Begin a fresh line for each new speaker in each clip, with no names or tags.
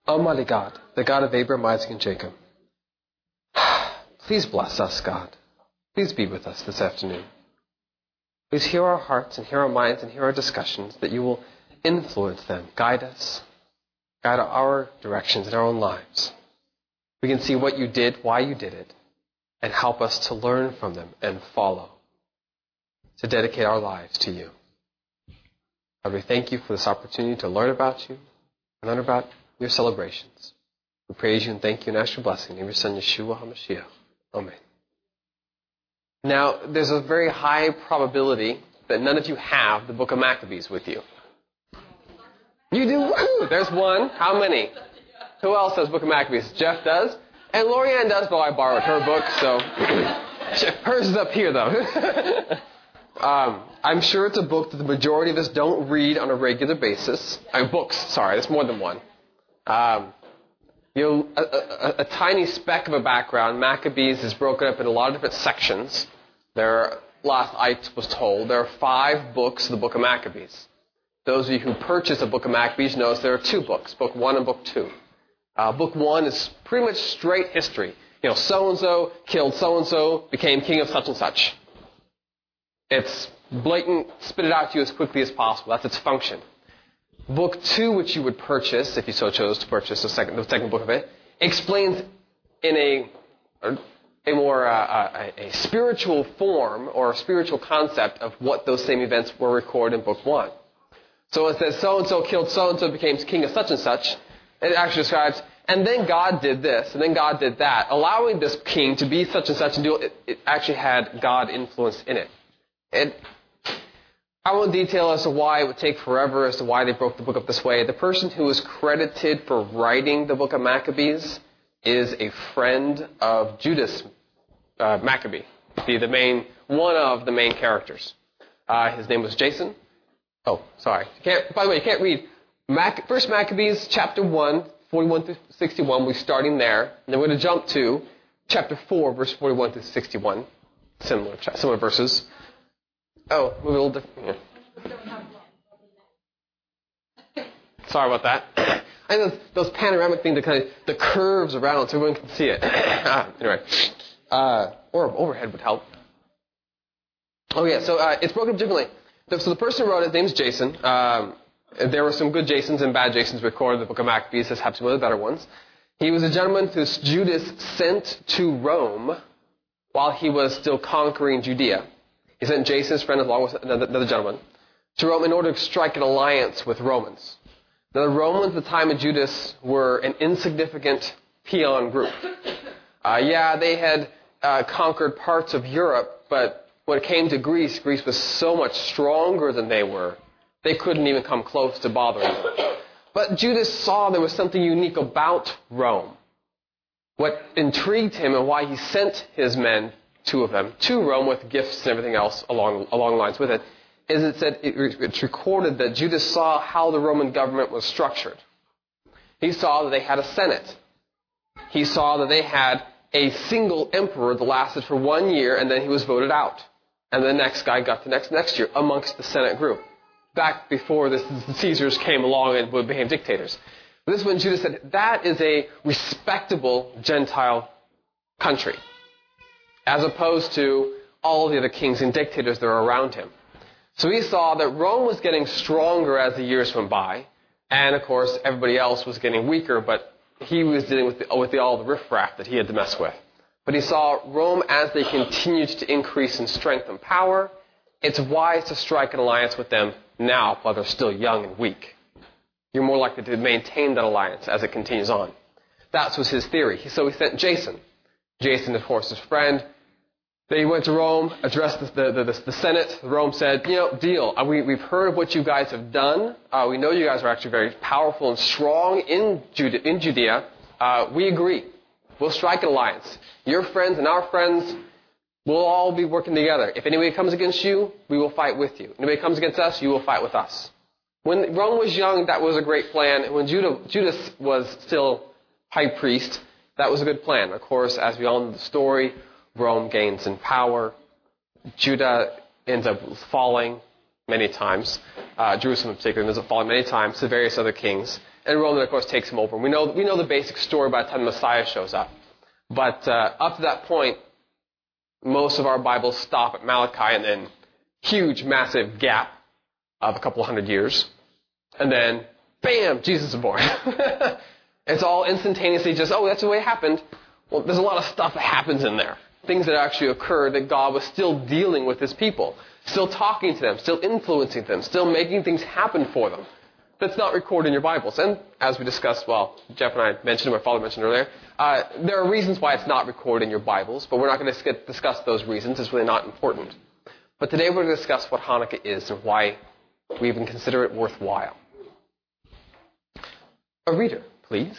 Almighty God, the God of Abraham, Isaac, and Jacob, please bless us, God. Please be with us this afternoon. Please hear our hearts and hear our minds and hear our discussions, that you will influence them, guide us, guide our directions in our own lives. We can see what you did, why you did it, and help us to learn from them and follow, to dedicate our lives to you. God, we thank you for this opportunity to learn about you and learn about your celebrations. We praise you and thank you and ask your blessing in your Son, Yeshua HaMashiach. Amen. Now, there's a very high probability that none of you have the book of Maccabees with you. You do? Woo! There's one. How many? Who else has book of Maccabees? Jeff does. And Lorianne does, but I borrowed her book, so hers is up here, though. I'm sure it's a book that the majority of us don't read on a regular basis. There's more than one. A tiny speck of a background. Maccabees is broken up in a lot of different sections. Last I was told, there are 5 books of the book of Maccabees. Those of you who purchase a book of Maccabees knows there are 2 books, book 1 and book 2. Book 1 is pretty much straight history. So-and-so killed so-and-so, became king of such and such. It's blatant, spit it out to you as quickly as possible. That's its function. Book 2, which you would purchase, if you so chose to purchase the second book of it, explains in a more spiritual form or a spiritual concept of what those same events were recorded in book 1. So it says so-and-so killed so-and-so, became king of such and such. It actually describes, and then God did this, and then God did that. Allowing this king to be such and such and do it actually had God influence in it. I won't detail as to why it would take forever, as to why they broke the book up this way. The person who is credited for writing the book of Maccabees is a friend of Judas Maccabee, one of the main characters. His name was Jason. Oh, sorry. By the way, you can't read First Maccabees, chapter 1, 41 through 61. We're starting there. And then we're going to jump to chapter 4, verse 41 through 61. Similar verses. Oh, move a little different. Yeah. Sorry about that. I know those panoramic things, the curves around so everyone can see it. Anyway. Or overhead would help. Oh, yeah, so it's broken up differently. So the person who wrote it, his name is Jason. There were some good Jasons and bad Jasons recorded in the book of Maccabees. This happens to be one of the better ones. He was a gentleman who Judas sent to Rome while he was still conquering Judea. He sent Jason, his friend, along with another gentleman, to Rome in order to strike an alliance with Romans. Now, the Romans at the time of Judas were an insignificant peon group. They had conquered parts of Europe, but when it came to Greece, Greece was so much stronger than they were, they couldn't even come close to bothering them. But Judas saw there was something unique about Rome. What intrigued him and why he sent his men, 2 of them, to Rome with gifts and everything else along lines with it, is it's recorded that Judas saw how the Roman government was structured. He saw that they had a senate. He saw that they had a single emperor that lasted for 1 year, and then he was voted out. And the next guy got the next year amongst the Senate group. Back before the Caesars came along and became dictators. But this is when Judas said, that is a respectable Gentile country, as opposed to all the other kings and dictators that are around him. So he saw that Rome was getting stronger as the years went by, and of course everybody else was getting weaker, but he was dealing with all the riffraff that he had to mess with. But he saw Rome, as they continued to increase in strength and power, it's wise to strike an alliance with them now while they're still young and weak. You're more likely to maintain that alliance as it continues on. That was his theory. So he sent Jason. Jason, of course, his friend. They went to Rome, addressed the Senate. Rome said, deal. We've heard of what you guys have done. We know you guys are actually very powerful and strong in Judea. We agree. We'll strike an alliance. Your friends and our friends, we'll all be working together. If anybody comes against you, we will fight with you. If anybody comes against us, you will fight with us. When Rome was young, that was a great plan. And when Judas was still high priest, that was a good plan. Of course, as we all know the story, Rome gains in power. Judah ends up falling many times. Jerusalem in particular ends up falling many times to various other kings. And Roman, of course, takes him over. We know the basic story by the time the Messiah shows up. But up to that point, most of our Bibles stop at Malachi, and then huge, massive gap of a couple hundred years. And then, bam, Jesus is born. It's all instantaneously just, that's the way it happened. Well, there's a lot of stuff that happens in there. Things that actually occur that God was still dealing with his people. Still talking to them, still influencing them, still making things happen for them. That's not recorded in your Bibles. And as we discussed, Jeff and I mentioned, my father mentioned earlier, there are reasons why it's not recorded in your Bibles, but we're not going to discuss those reasons. It's really not important. But today we're going to discuss what Hanukkah is and why we even consider it worthwhile. A reader, please.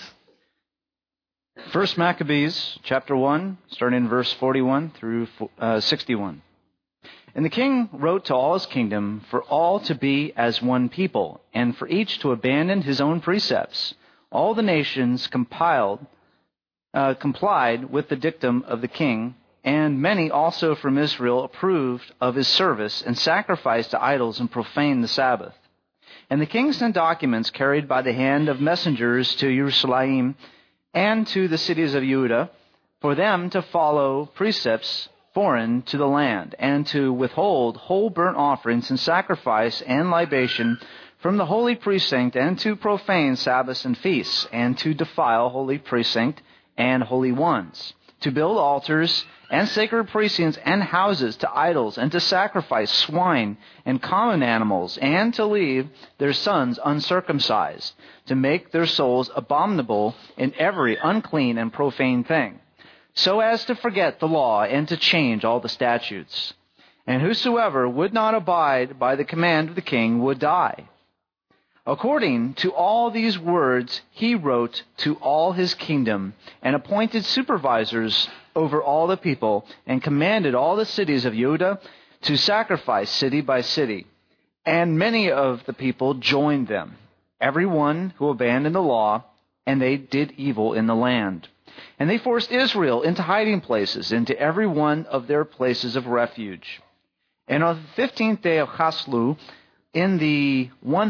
1 Maccabees, chapter 1, starting in verse 41 through 61. And the king wrote to all his kingdom for all to be as one people, and for each to abandon his own precepts. All the nations complied with the dictum of the king, and many also from Israel approved of his service, and sacrificed to idols and profaned the Sabbath. And the king sent documents carried by the hand of messengers to Jerusalem and to the cities of Judah, for them to follow precepts foreign to the land, and to withhold whole burnt offerings and sacrifice and libation from the holy precinct, and to profane Sabbaths and feasts, and to defile holy precinct and holy ones, to build altars and sacred precincts and houses to idols, and to sacrifice swine and common animals, and to leave their sons uncircumcised, to make their souls abominable in every unclean and profane thing, so as to forget the law and to change all the statutes. And whosoever would not abide by the command of the king would die. According to all these words, he wrote to all his kingdom, and appointed supervisors over all the people, and commanded all the cities of Judah to sacrifice city by city. And many of the people joined them, every one who abandoned the law, and they did evil in the land. And they forced Israel into hiding places, into every one of their places of refuge. And on the 15th day of Chaslu, in the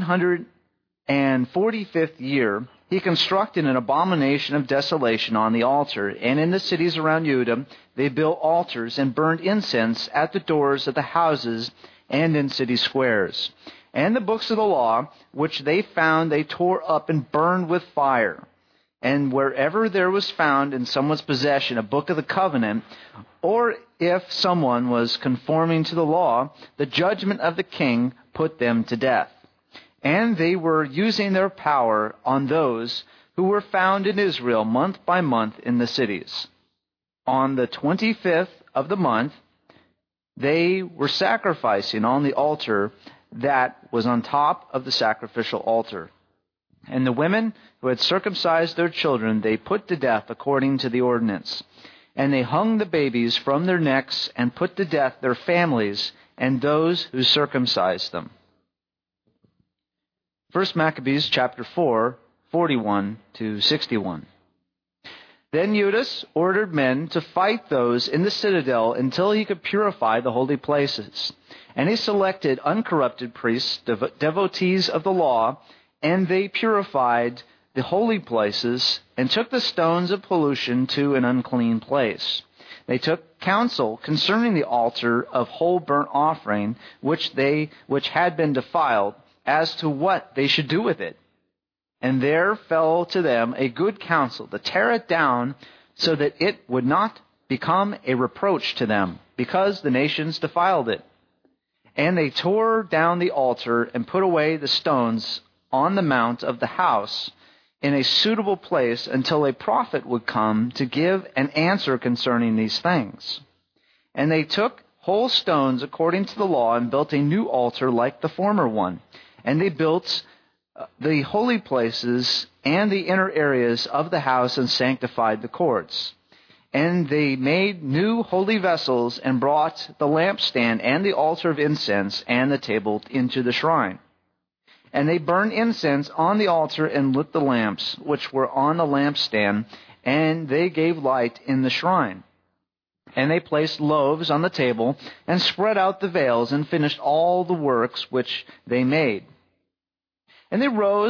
145th year, he constructed an abomination of desolation on the altar. And in the cities around Judah, they built altars and burned incense at the doors of the houses and in city squares. And the books of the law, which they found, they tore up and burned with fire. And wherever there was found in someone's possession a book of the covenant, or if someone was conforming to the law, the judgment of the king put them to death. And they were using their power on those who were found in Israel month by month in the cities. On the 25th of the month, they were sacrificing on the altar that was on top of the sacrificial altar. And the women who had circumcised their children they put to death according to the ordinance. And they hung the babies from their necks and put to death their families and those who circumcised them. 1 Maccabees chapter 4, 41 to 61. Then Judas ordered men to fight those in the citadel until he could purify the holy places. And he selected uncorrupted priests, devotees of the law, and they purified the holy places and took the stones of pollution to an unclean place. They took counsel concerning the altar of whole burnt offering, which had been defiled, as to what they should do with it. And there fell to them a good counsel to tear it down so that it would not become a reproach to them, because the nations defiled it. And they tore down the altar and put away the stones on the mount of the house in a suitable place until a prophet would come to give an answer concerning these things. And they took whole stones according to the law and built a new altar like the former one. And they built the holy places and the inner areas of the house and sanctified the courts. And they made new holy vessels and brought the lampstand and the altar of incense and the table into the shrine. And they burned incense on the altar and lit the lamps which were on the lampstand, and they gave light in the shrine. And they placed loaves on the table and spread out the veils and finished all the works which they made. And they rose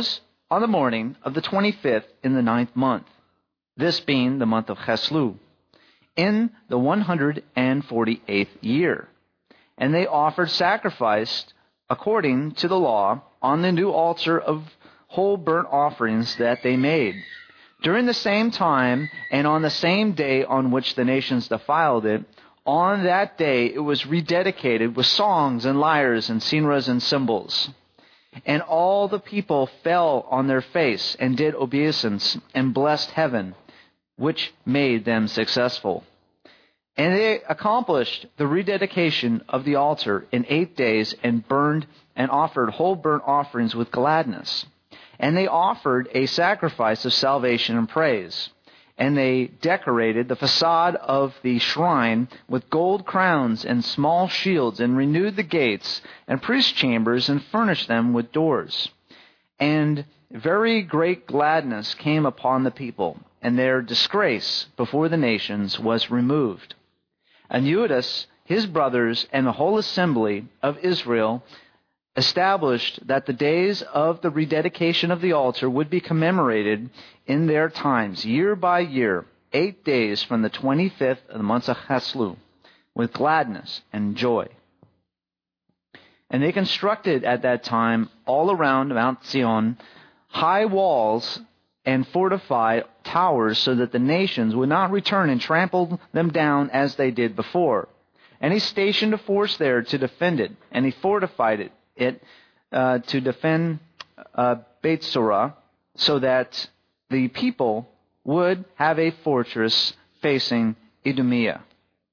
on the morning of the 25th in the 9th month, this being the month of Cheslu, in the 148th year. And they offered sacrifice according to the law on the new altar of whole burnt offerings that they made. During the same time, and on the same day on which the nations defiled it, on that day it was rededicated with songs and lyres and sineras and cymbals. And all the people fell on their face and did obeisance and blessed heaven, which made them successful. And they accomplished the rededication of the altar in 8 days and burned and offered whole burnt offerings with gladness. And they offered a sacrifice of salvation and praise. And they decorated the facade of the shrine with gold crowns and small shields, and renewed the gates and priest chambers, and furnished them with doors. And very great gladness came upon the people, and their disgrace before the nations was removed. And Eudas, his brothers, and the whole assembly of Israel established that the days of the rededication of the altar would be commemorated in their times, year by year, 8 days from the 25th of the month of Cheslu, with gladness and joy. And they constructed at that time all around Mount Zion high walls and fortified towers, so that the nations would not return and trample them down as they did before. And he stationed a force there to defend it, and he fortified it to defend Bethsura, so that the people would have a fortress facing Idumea.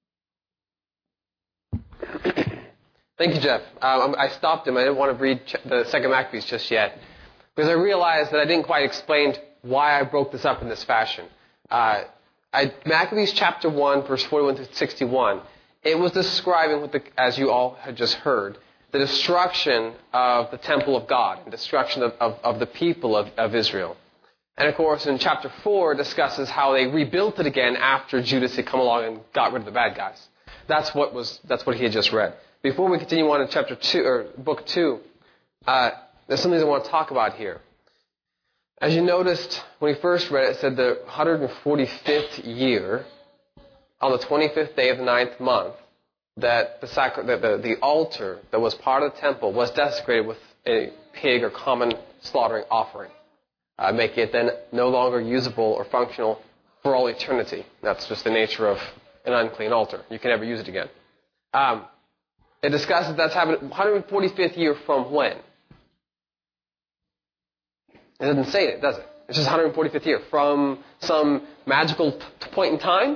Thank you, Jeff. I stopped him. I didn't want to read the Second Maccabees just yet, because I realized that I didn't quite explain why I broke this up in this fashion. Maccabees chapter 1, verse 41 to 61, it was describing, as you all had just heard, the destruction of the temple of God, and destruction of the people of Israel. And of course, in chapter 4, it discusses how they rebuilt it again after Judas had come along and got rid of the bad guys. That's what he had just read. Before we continue on to chapter 2, or book 2, there's some things I want to talk about here. As you noticed, when we first read it, it said the 145th year, on the 25th day of the 9th month, that the altar that was part of the temple was desecrated with a pig or common slaughtering offering, making it then no longer usable or functional for all eternity. That's just the nature of an unclean altar. You can never use it again. It discusses that's happened 145th year from when? It doesn't say it, does it? It's just 145th year. From some magical point in time?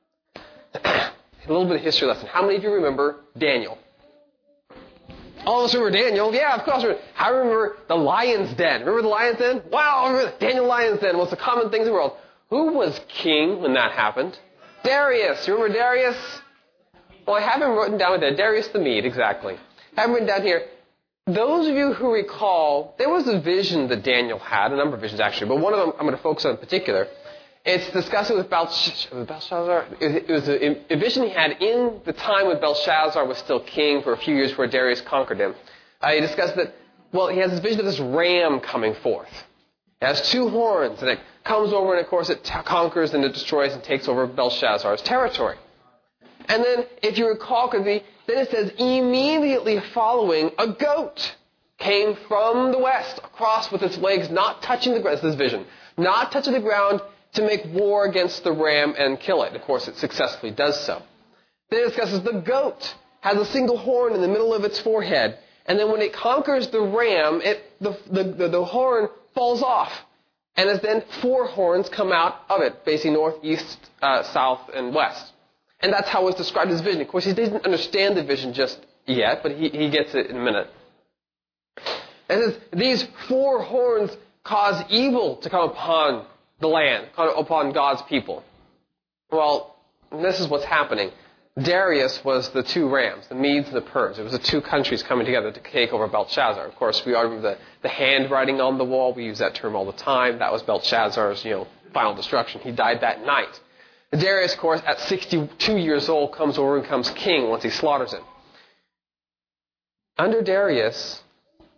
A little bit of history lesson. How many of you remember Daniel? All of us remember Daniel? Yeah, of course. I remember the lion's den. Remember the lion's den? Wow, I remember Daniel lion's den. One of the common things in the world. Who was king when that happened? Darius. You remember Darius? Well, I have him written down there. Darius the Mede, exactly. I have him written down here. Those of you who recall, there was a vision that Daniel had, a number of visions actually, but one of them I'm going to focus on in particular. It's discussing with Belshazzar. It was a vision he had in the time when Belshazzar was still king for a few years before Darius conquered him. He discussed that, he has this vision of this ram coming forth. It has 2 horns, and it comes over, and of course it conquers and it destroys and takes over Belshazzar's territory. And then, if you recall, then it says, immediately following, a goat came from the west, across with its legs not touching the ground. This is vision. Not touching the ground, to make war against the ram and kill it. Of course, it successfully does so. Then it discusses the goat has a single horn in the middle of its forehead, and then when it conquers the ram, the horn falls off, and as then 4 horns come out of it, facing north, east, south, and west. And that's how it's described as vision. Of course, he doesn't understand the vision just yet, but he gets it in a minute. And it says, these 4 horns cause evil to come upon the land, upon God's people. Well, this is what's happening. Darius was the 2 rams, the Medes and the Persians. It was the 2 countries coming together to take over Belshazzar. Of course, we all remember the handwriting on the wall. We use that term all the time. That was Belshazzar's, final destruction. He died that night. Darius, of course, at 62 years old, comes over and becomes king once he slaughters him. Under Darius,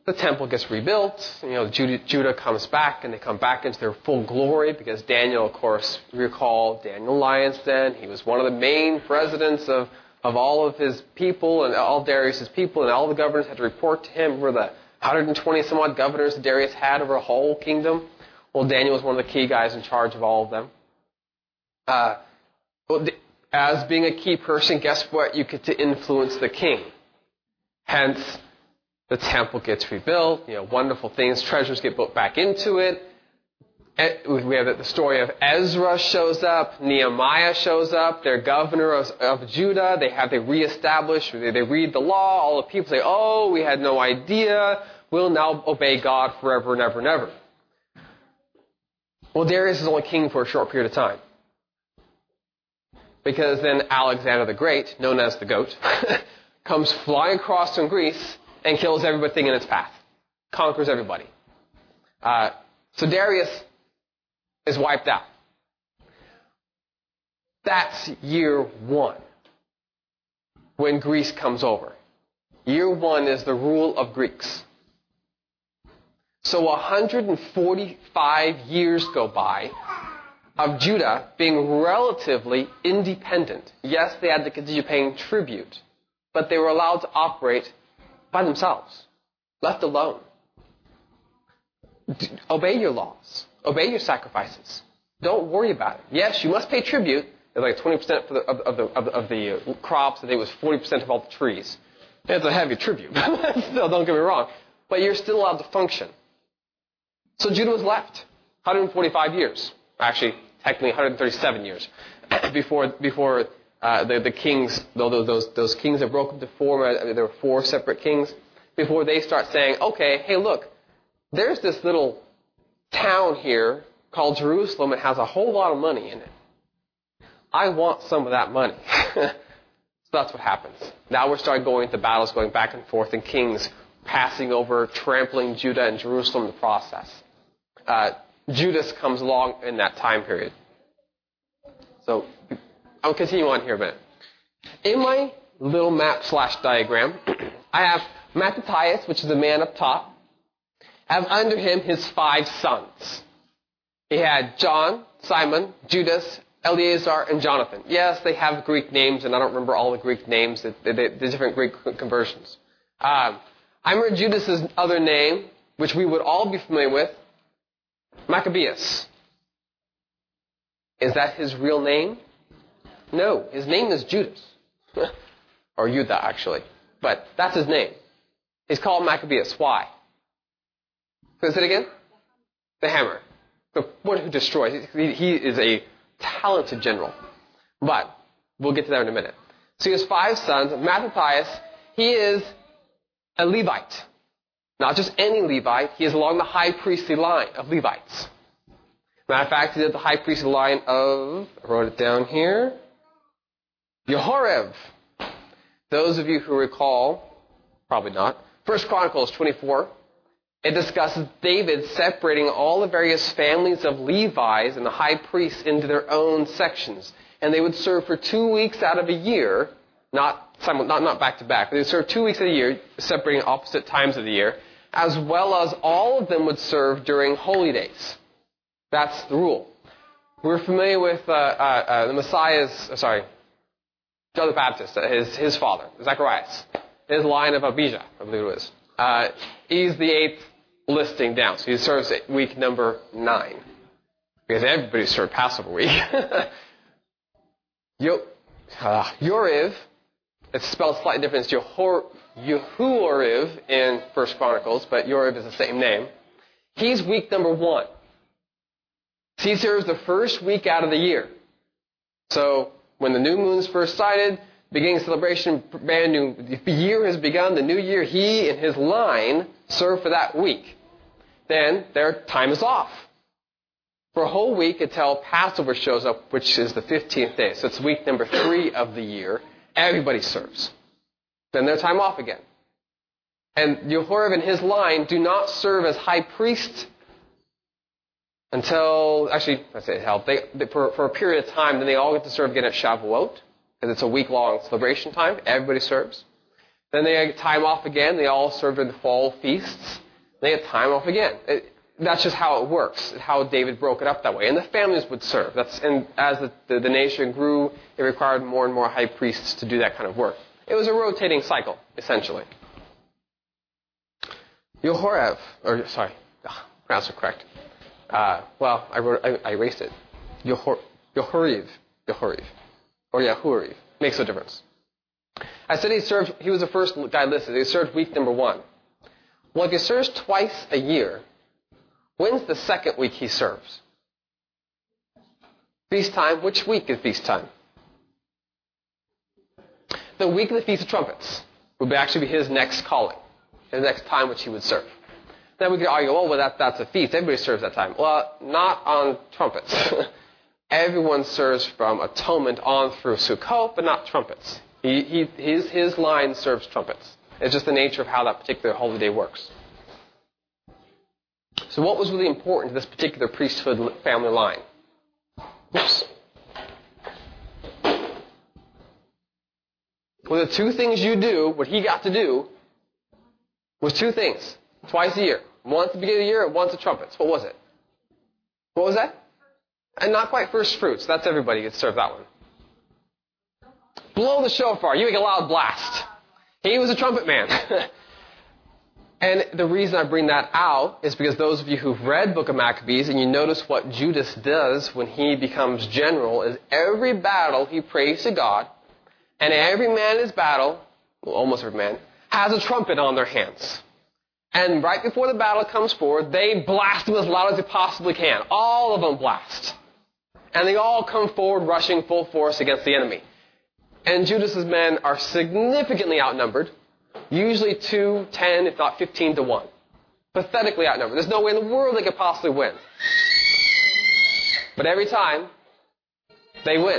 the temple gets rebuilt. Judah comes back, and they come back into their full glory because Daniel, of course, recall Daniel Lyons then. He was one of the main presidents of all of his people and all Darius' people, and all the governors had to report to him. Were the 120 some odd governors that Darius had over a whole kingdom. Well, Daniel was one of the key guys in charge of all of them. As being a key person, guess what? You get to influence the king. Hence, the temple gets rebuilt. Wonderful things, treasures get put back into it. We have the story of Ezra shows up, Nehemiah shows up, they're governor of Judah. They reestablish, they read the law. All the people say, "Oh, we had no idea. We'll now obey God forever and ever and ever." Well, Darius is only king for a short period of time. Because then Alexander the Great, known as the Goat, comes flying across from Greece and kills everything in its path. Conquers everybody. So Darius is wiped out. That's year one, when Greece comes over. Year one is the rule of Greeks. So 145 years go by of Judah being relatively independent. Yes, they had to continue paying tribute, but they were allowed to operate by themselves, left alone. Obey your laws. Obey your sacrifices. Don't worry about it. Yes, you must pay tribute. It's like 20% of the crops, and it was 40% of all the trees. It's a heavy tribute. Still, don't get me wrong. But you're still allowed to function. So Judah was left 145 years. Actually, technically 137 years before the kings, though those kings have broken to four. There were four separate kings. Before they start saying, "Okay, hey, look, there's this little town here called Jerusalem. It has a whole lot of money in it. I want some of that money." So that's what happens. Now we're starting going into battles, going back and forth, and kings passing over, trampling Judah and Jerusalem in the process. Judas comes along in that time period. So I'll continue on here a minute. In my little map/diagram, I have Mattathias, which is the man up top. I have under him his 5 sons. He had John, Simon, Judas, Eleazar, and Jonathan. Yes, they have Greek names, and I don't remember all the Greek names, the different Greek conversions. I remember Judas's other name, which we would all be familiar with, Maccabeus. Is that his real name? No, his name is Judas. Or Judah, actually. But that's his name. He's called Maccabeus. Why? Can I say it again? The hammer. The one who destroys. He is a talented general. But we'll get to that in a minute. So he has 5 sons. Mattathias, he is a Levite. Not just any Levite. He is along the high priestly line of Levites. Matter of fact, he is the high priestly line of, I wrote it down here, Yehorev. Those of you who recall, probably not, 1 Chronicles 24, it discusses David separating all the various families of Levites and the high priests into their own sections. And they would serve for 2 weeks out of a year, not back to back, but they would serve 2 weeks of the year, separating opposite times of the year, as well as all of them would serve during holy days. That's the rule. We're familiar with the John the Baptist, his father, Zacharias, his line of Abijah, I believe it was. He's the 8th listing down, so he serves week number 9. Because everybody served Passover week. Yoriv, it's spelled slightly different. It's Yehooriv in 1 Chronicles, but Yoriv is the same name. He's week number 1. He serves the first week out of the year. So when the new moon is first sighted, beginning celebration, brand new, the year has begun, the new year, he and his line serve for that week. Then their time is off. For a whole week until Passover shows up, which is the 15th day. So it's week number 3 of the year. Everybody serves. Then their time off again. And Yehorav and his line do not serve as high priests until, actually, I say help. For a period of time, then they all get to serve again at Shavuot, because it's a week-long celebration time. Everybody serves. Then they get time off again. They all serve in the fall feasts. They get time off again. That's just how it works, how David broke it up that way. And the families would serve. And as the nation grew, it required more and more high priests to do that kind of work. It was a rotating cycle, essentially. Yehorav, pronounce it correct. I erased it. Yehoriv. Or Yehuriv. Makes no difference. I said he was the first guy listed. He served week number 1. Well, if he serves twice a year, when's the second week he serves? Feast time. Which week is feast time? The week of the Feast of Trumpets would actually be his next calling, his next time which he would serve. Then we could argue, that's a feast. Everybody serves that time. Well, not on trumpets. Everyone serves from atonement on through Sukkot, but not trumpets. His line serves trumpets. It's just the nature of how that particular holiday works. So what was really important to this particular priesthood family line? Oops. Well, the two things you do, what he got to do, was 2 things. Twice a year. Once at the beginning of the year, and once at trumpets. What was it? What was that? And not quite first fruits. That's everybody gets served that one. Blow the shofar. You make a loud blast. He was a trumpet man. And the reason I bring that out is because those of you who've read Book of Maccabees and you notice what Judas does when he becomes general is every battle he prays to God, and every man in his battle, well, almost every man, has a trumpet on their hands. And right before the battle comes forward, they blast them as loud as they possibly can. All of them blast. And they all come forward rushing full force against the enemy. And Judas's men are significantly outnumbered. Usually 2, 10, if not 15 to 1. Pathetically outnumbered. There's no way in the world they could possibly win. But every time, they win.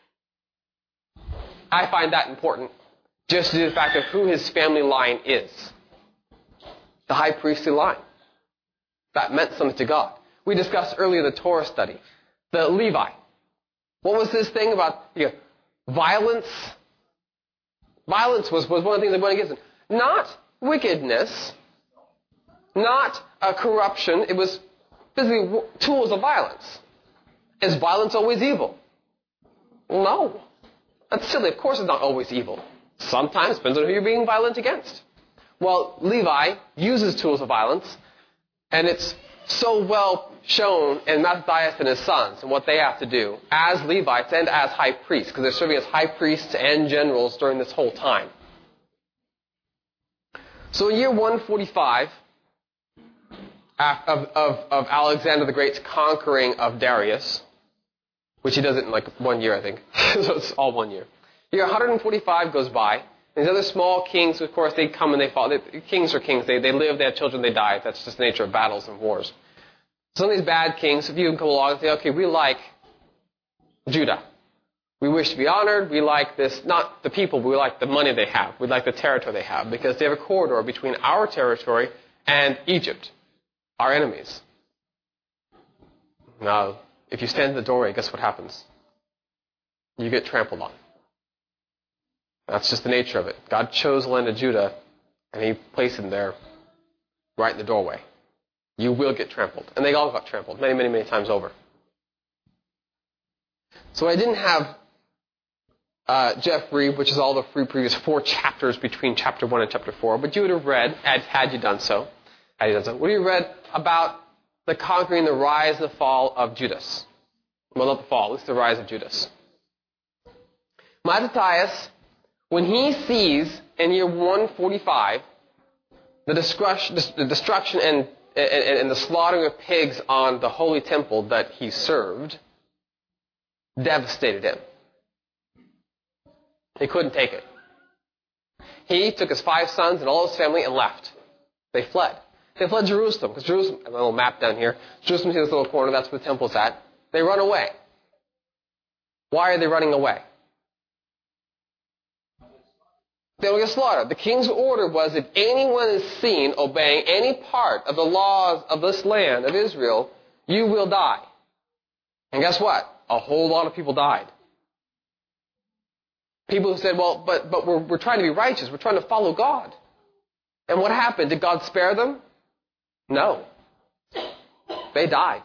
I find that important, just due to the fact of who his family line is. The high priestly line. That meant something to God. We discussed earlier the Torah study. The Levi. What was this thing about violence? Violence was one of the things that went against him. Not wickedness. Not corruption. It was physically tools of violence. Is violence always evil? No. That's silly. Of course it's not always evil. Sometimes it depends on who you're being violent against. Well, Levi uses tools of violence, and it's so well shown in Mattathias and his sons and what they have to do as Levites and as high priests, because they're serving as high priests and generals during this whole time. So in year 145 of Alexander the Great's conquering of Darius, which he does it in like 1 year, I think. So it's all 1 year. Year 145 goes by. These other small kings, of course, they come and they fall. Kings are kings. They live, they have children, they die. That's just the nature of battles and wars. Some of these bad kings, if you can come along and say, okay, we like Judah. We wish to be honored. We like this, not the people, but we like the money they have. We like the territory they have because they have a corridor between our territory and Egypt, our enemies. Now, if you stand in the doorway, guess what happens? You get trampled on. That's just the nature of it. God chose the land of Judah, and he placed them there, right in the doorway. You will get trampled. And they all got trampled many, many, many times over. So I didn't have Jeff read, which is all the previous 4 chapters between chapter 1 and chapter 4, but you would have read, had you done so, would you have read about the conquering, the rise and the fall of Judas? Well, not the fall, at least the rise of Judas. Mattathias, when he sees in year 145 the destruction and the slaughtering of pigs on the holy temple that he served, devastated him. He couldn't take it. He took his 5 sons and all his family and left. They fled. They fled Jerusalem, because Jerusalem, I have a little map down here. Jerusalem's in this little corner, that's where the temple's at. They run away. Why are they running away? They don't get slaughtered. The king's order was if anyone is seen obeying any part of the laws of this land of Israel, you will die. And guess what? A whole lot of people died. People who said, well, but we're trying to be righteous. We're trying to follow God. And what happened? Did God spare them? No. They died.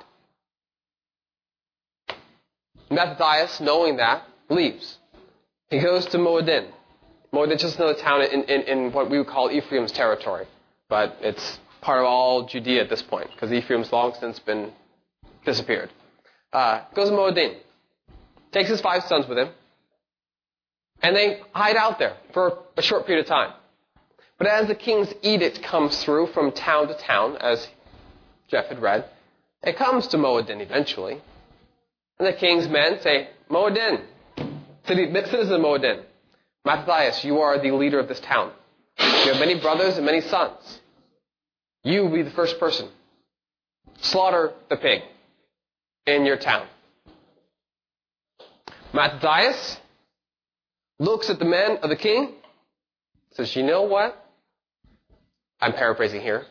Mattathias, knowing that, leaves. He goes to Moadin. Moadin is just another town in what we would call Ephraim's territory. But it's part of all Judea at this point, because Ephraim's long since been disappeared. Goes to Moadin. Takes his 5 sons with him. And they hide out there for a short period of time. But as the king's edict comes through from town to town, as Jeff had read, it comes to Moadin eventually. And the king's men say, Moadin, citizen of Moadin, Mattathias, you are the leader of this town. You have many brothers and many sons. You will be the first person. Slaughter the pig in your town. Mattathias looks at the men of the king, says, you know what? I'm paraphrasing here.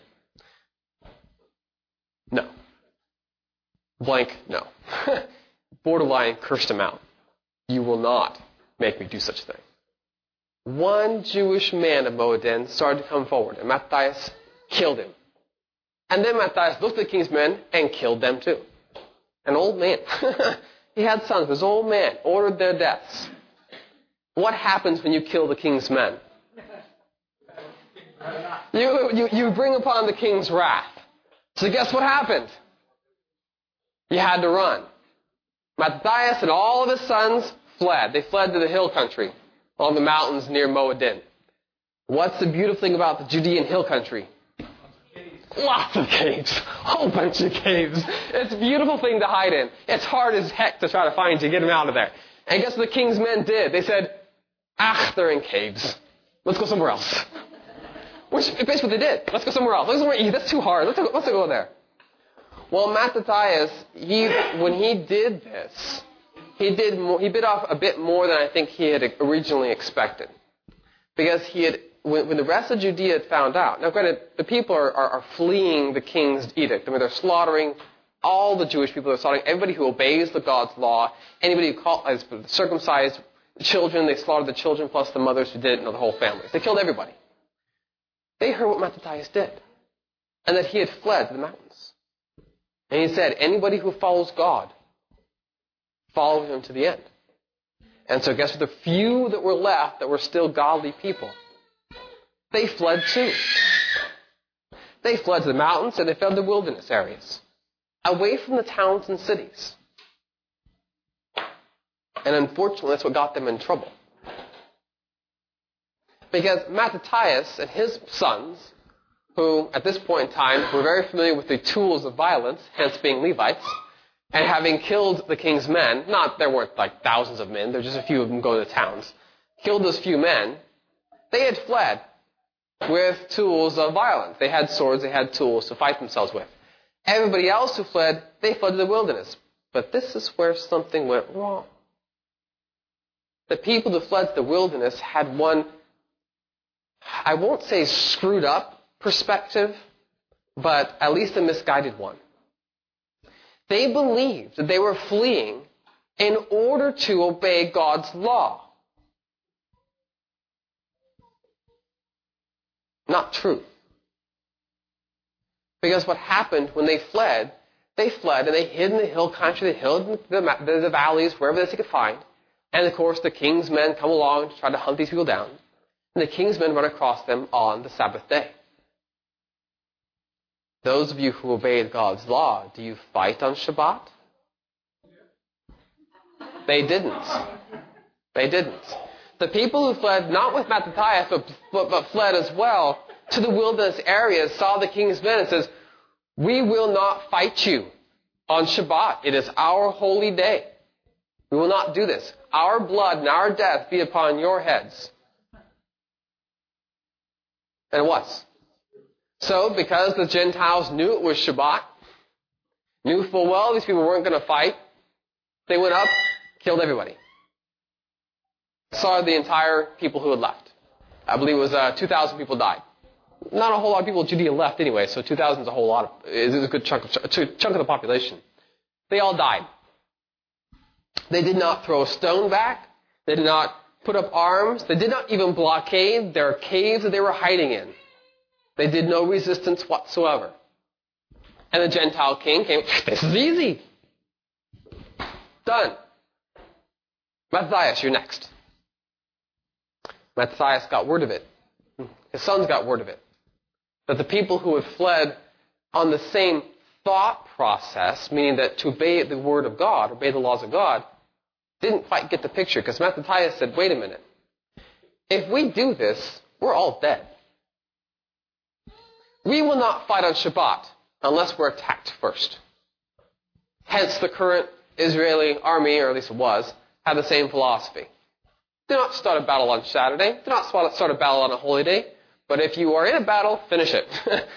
No. Blank, no. Borderline cursed him out. You will not make me do such a thing. One Jewish man of Moadin started to come forward, and Mattathias killed him. And then Mattathias looked at the king's men and killed them too. An old man. He had sons. This old man ordered their deaths. What happens when you kill the king's men? You bring upon the king's wrath. So guess what happened? You had to run. Mattathias and all of his sons fled. They fled to the hill country on the mountains near Moadin. What's the beautiful thing about the Judean hill country? Lots of caves. A whole bunch of caves. It's a beautiful thing to hide in. It's hard as heck to try to find you, get them out of there. And guess what the king's men did? They said, they're in caves. Let's go somewhere else. Which is basically what they did. Let's go somewhere else. That's too hard. Let's go there. Well, Mattathias, when he did this, he bit off a bit more than I think he had originally expected. Because when the rest of Judea had found out, now granted, the people are fleeing the king's edict. I mean, they're slaughtering all the Jewish people. They're slaughtering everybody who obeys the God's law. Anybody who is circumcised children, they slaughtered the children plus the mothers who didn't, the whole family. They killed everybody. They heard what Mattathias did. And that he had fled to the mountains. And he said, anybody who follows God, follow him to the end. And so guess what? The few that were left that were still godly people, they fled too. They fled to the mountains and they fled to the wilderness areas, away from the towns and cities. And unfortunately, that's what got them in trouble. Because Mattathias and his sons, who at this point in time were very familiar with the tools of violence, hence being Levites, and having killed the king's men, there weren't like thousands of men, there were just a few of them going to towns, killed those few men, they had fled with tools of violence. They had swords, they had tools to fight themselves with. Everybody else who fled, they fled to the wilderness. But this is where something went wrong. The people who fled to the wilderness had one, I won't say screwed up perspective, but at least a misguided one. They believed that they were fleeing in order to obey God's law. Not true. Because what happened when they fled and they hid in the hill country, they hid in the valleys, wherever they could find. And of course, the king's men come along to try to hunt these people down. And the king's men run across them on the Sabbath day. Those of you who obeyed God's law, do you fight on Shabbat? They didn't. They didn't. The people who fled, not with Mattathias, but fled as well to the wilderness areas, saw the king's men and says, we will not fight you on Shabbat. It is our holy day. We will not do this. Our blood and our death be upon your heads. And it was. So, because the Gentiles knew it was Shabbat, knew full well these people weren't going to fight, they went up, killed everybody. Saw the entire people who had left. I believe it was 2,000 people died. Not a whole lot of people in Judea left anyway, so 2,000 is a whole lot. Is a good chunk of the population. They all died. They did not throw a stone back. They did not put up arms. They did not even blockade their caves that they were hiding in. They did no resistance whatsoever. And the Gentile king came, this is easy. Done. Mattathias, you're next. Mattathias got word of it. His sons got word of it. That the people who had fled on the same thought process, meaning that to obey the word of God, obey the laws of God, didn't quite get the picture. Because Mattathias said, wait a minute. If we do this, we're all dead. We will not fight on Shabbat unless we're attacked first. Hence the current Israeli army, or at least it was, had the same philosophy. Do not start a battle on Saturday. Do not start a battle on a holy day. But if you are in a battle, finish it.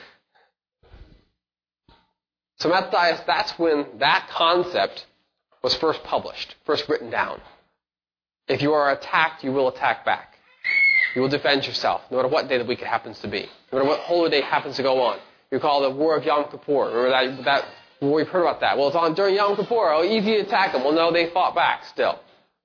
So Mattathias, that's when that concept was first published, first written down. If you are attacked, you will attack back. You will defend yourself, no matter what day of the week it happens to be. No matter what holy day happens to go on. You call it the War of Yom Kippur. Remember that war? We've heard about that. Well, it's on during Yom Kippur. Oh, easy to attack them. Well, no, they fought back still.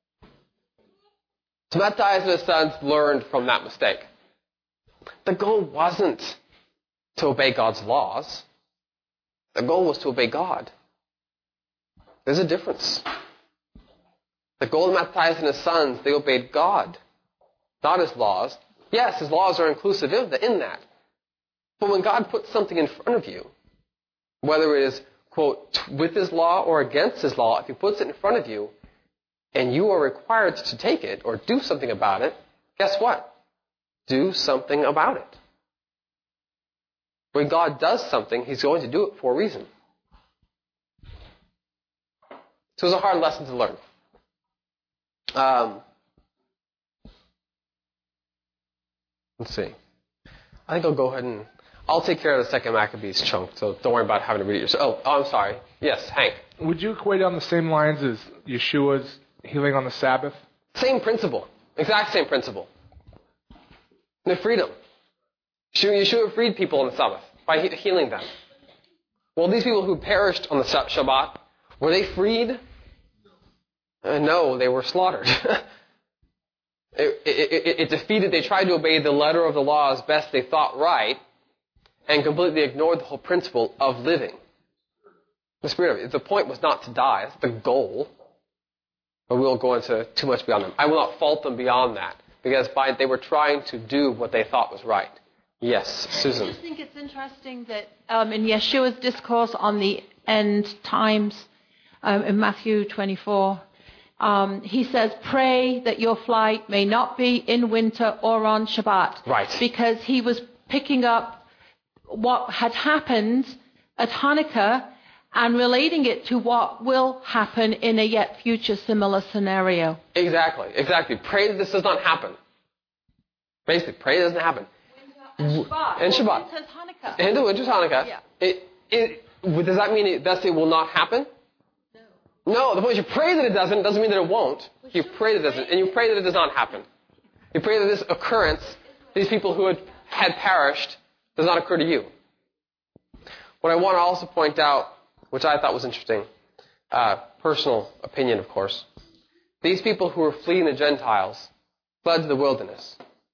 So Mattathias and his sons learned from that mistake. The goal wasn't to obey God's laws. The goal was to obey God. There's a difference. The goal of Mattathias and his sons, they obeyed God, not his laws. Yes, his laws are inclusive in that. But when God puts something in front of you, whether it is, quote, with his law or against his law, if he puts it in front of you, and you are required to take it or do something about it, guess what? Do something about it. When God does something, he's going to do it for a reason. So it was a hard lesson to learn. Let's see. I think I'll go ahead and I'll take care of the second Maccabees chunk, so don't worry about having to read it yourself. Oh, I'm sorry. Yes, Hank.
Would you equate it on the same lines as Yeshua's healing on the Sabbath?
Same principle. Exact same principle. The freedom. Yeshua freed people on the Sabbath by healing them. Well, these people who perished on the Shabbat, were they freed? No, they were slaughtered. It defeated, they tried to obey the letter of the law as best they thought right, and completely ignored the whole principle of living. The spirit of it. The point was not to die. That's the goal. But we won't go into too much beyond them. I will not fault them beyond that, because they were trying to do what they thought was right. Yes, Susan.
I just think it's interesting that in Yeshua's discourse on the end times, in Matthew 24, he says, pray that your flight may not be in winter or on Shabbat.
Right.
Because he was picking up what had happened at Hanukkah and relating it to what will happen in a yet future similar scenario.
Exactly. Pray that this does not happen. Basically, pray it doesn't happen.
And Shabbat.
And Shabbat.
It says Hanukkah.
And winter's Hanukkah.
Yeah.
Does that mean it will not happen? No, the point is you pray that it doesn't mean that it won't. You pray that it doesn't, and you pray that it does not happen. You pray that this occurrence, these people who had perished, does not occur to you. What I want to also point out, which I thought was interesting, personal opinion, of course, these people who were fleeing the Gentiles fled to the wilderness.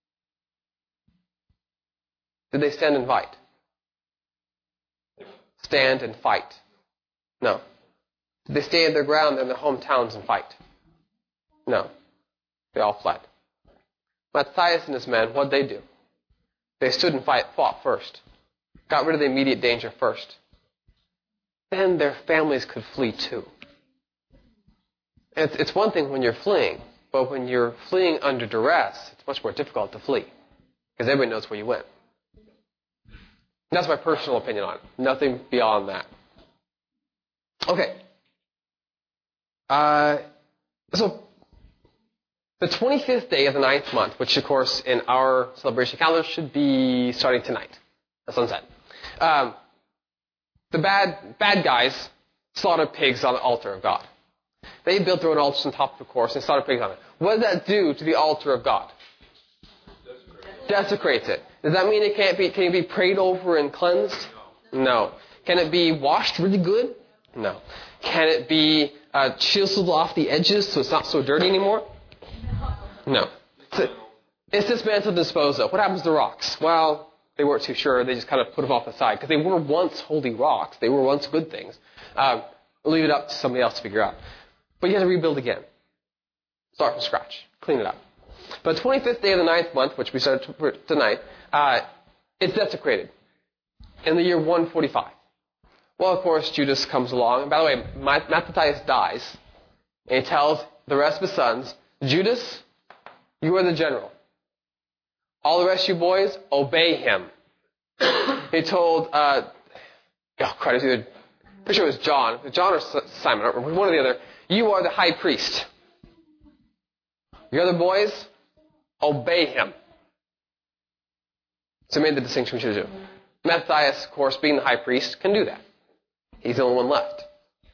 Did they stand and fight? Stand and fight? No. Did they stay their ground in their hometowns and fight? No. They all fled. Matthias and his men, what did they do? They stood and fought first. Got rid of the immediate danger first. Then their families could flee too. It's one thing when you're fleeing, but when you're fleeing under duress, it's much more difficult to flee. Because everybody knows where you went. That's my personal opinion on it. Nothing beyond that. Okay. So, the 25th day of the 9th month, which of course in our celebration calendar should be starting tonight, at sunset. The bad guys slaughtered pigs on the altar of God. They built their own altars on top, of course, and slaughtered pigs on it. What does that do to the altar of God? Desecrates it. Does that mean it can it be prayed over and cleansed? No. Can it be washed really good? No. Can it be chiseled off the edges so it's not so dirty anymore? No. It's dismantled and disposed of. What happens to rocks? Well, they weren't too sure. They just kind of put them off the side because they were once holy rocks. They were once good things. Leave it up to somebody else to figure out. But you have to rebuild again. Start from scratch. Clean it up. But 25th day of the 9th month, which we started tonight, it's desecrated in the year 145. Well, of course, Judas comes along. And by the way, Mattathias dies. And he tells the rest of his sons, Judas, you are the general. All the rest of you boys, obey him. He told, pretty sure it was John or Simon, I don't remember, one or the other, you are the high priest. The other boys, obey him. So he made the distinction we should do. Mattathias, of course, being the high priest, can do that. He's the only one left.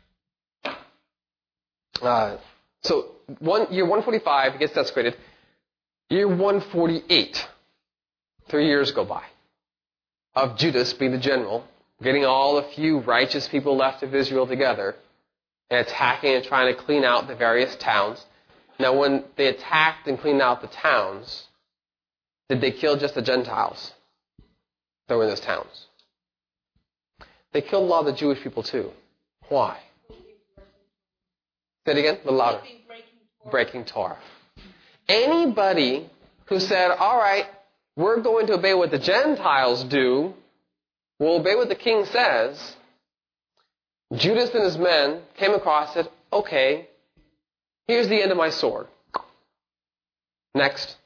So year 145 gets desecrated. Year 148, 3 years go by, of Judas being the general, getting all the few righteous people left of Israel together, and attacking and trying to clean out the various towns. Now, when they attacked and cleaned out the towns, did they kill just the Gentiles that were in those towns? They killed a lot of the Jewish people too. Why? Say it again, a little louder. Breaking Torah. Anybody who said, all right, we're going to obey what the Gentiles do, we'll obey what the king says, Judas and his men came across it, okay, here's the end of my sword. Next.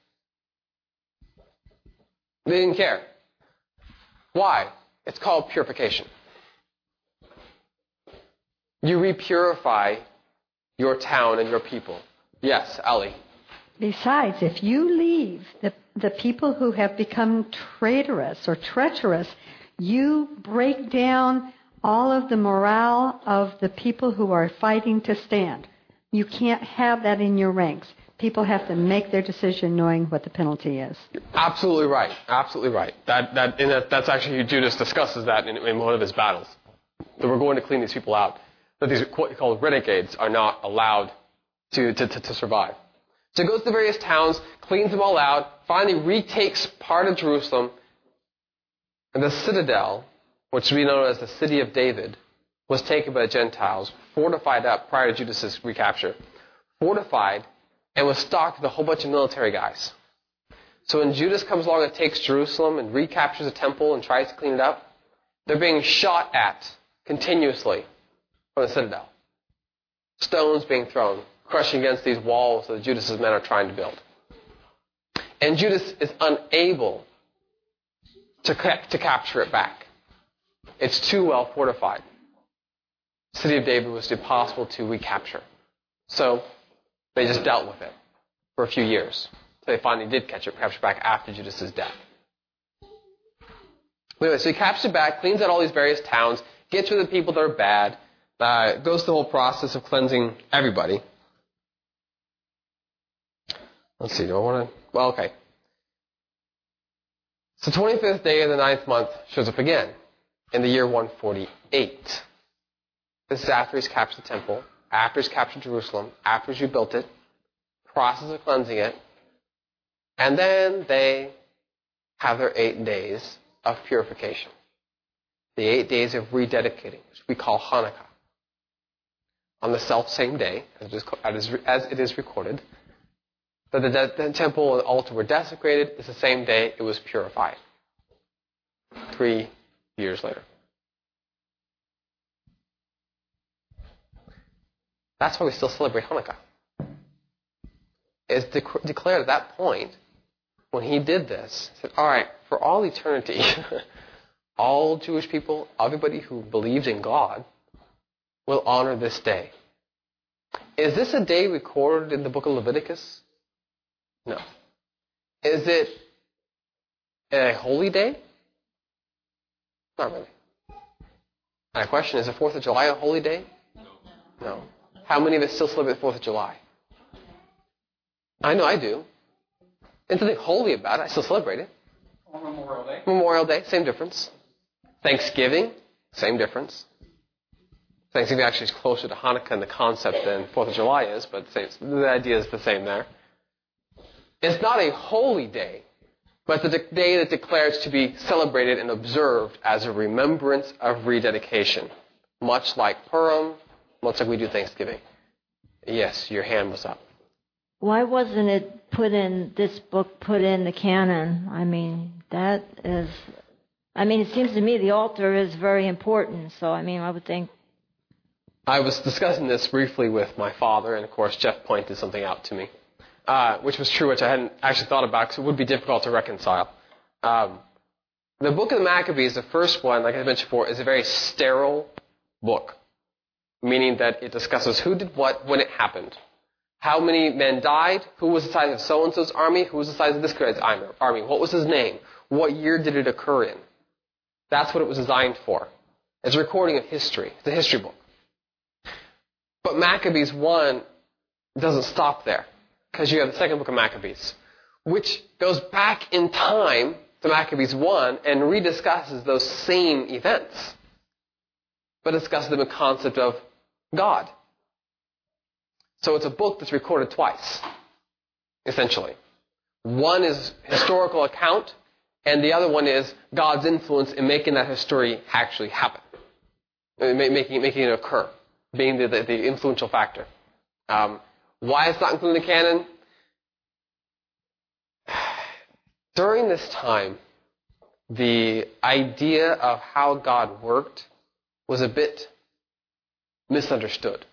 They didn't care. Why? It's called purification. You repurify your town and your people. Yes, Ali.
Besides, if you leave the people who have become traitorous or treacherous, you break down all of the morale of the people who are fighting to stand. You can't have that in your ranks. People have to make their decision knowing what the penalty is.
Absolutely right. Absolutely right. That's actually, Judas discusses that in one of his battles. That we're going to clean these people out. That these what you call renegades are not allowed to survive. So he goes to the various towns, cleans them all out, finally retakes part of Jerusalem, and the citadel, which we know as the city of David, was taken by the Gentiles, fortified up prior to Judas' recapture, fortified, and was stocked with a whole bunch of military guys. So when Judas comes along and takes Jerusalem and recaptures the temple and tries to clean it up, they're being shot at continuously from the citadel. Stones being thrown, crushing against these walls that Judas' men are trying to build. And Judas is unable to capture it back. It's too well fortified. The city of David was impossible to recapture. So they just dealt with it for a few years. So they finally did capture it back after Judas' death. Anyway, so he captures it back, cleans out all these various towns, gets rid of the people that are bad, goes through the whole process of cleansing everybody. Let's see, do I want to... Well, okay. So 25th day of the 9th month shows up again in the year 148. This is after he's captured the temple, after he's captured Jerusalem, after he's rebuilt it, process of cleansing it, and then they have their 8 days of purification. The 8 days of rededicating, which we call Hanukkah. On the self-same day, as it is recorded, that the temple and the altar were desecrated, it's the same day it was purified. 3 years later. That's why we still celebrate Hanukkah. It's declared at that point, when he did this, said, all right, for all eternity, all Jewish people, everybody who believes in God, will honor this day. Is this a day recorded in the book of Leviticus? No. Is it a holy day? Not really. And a question, is the 4th of July a holy day? No. How many of us still celebrate the 4th of July? I know I do. There's nothing holy about it. I still celebrate it.
On Memorial Day.
Memorial Day, same difference. Thanksgiving, same difference. Thanksgiving actually is closer to Hanukkah in the concept than 4th of July is, but the idea is the same there. It's not a holy day, but it's a day that declares to be celebrated and observed as a remembrance of rededication, much like Purim, much like we do Thanksgiving. Yes, your hand was up.
Why wasn't it this book put in the canon? I mean, it seems to me the altar is very important. So, I would think.
I was discussing this briefly with my father, and of course Jeff pointed something out to me, which was true, which I hadn't actually thought about because it would be difficult to reconcile. The book of the Maccabees, the first one, like I mentioned before, is a very sterile book, meaning that it discusses who did what when it happened. How many men died? Who was the size of so-and-so's army? Who was the size of this guy's army? What was his name? What year did it occur in? That's what it was designed for. It's a recording of history. It's a history book. But Maccabees 1 doesn't stop there, because you have the second book of Maccabees, which goes back in time to Maccabees 1 and rediscusses those same events, but discusses them in concept of God. So it's a book that's recorded twice, essentially. One is historical account, and the other one is God's influence in making that history actually happen, making it occur, being the influential factor. Why it's not included in the canon? During this time, the idea of how God worked was a bit misunderstood.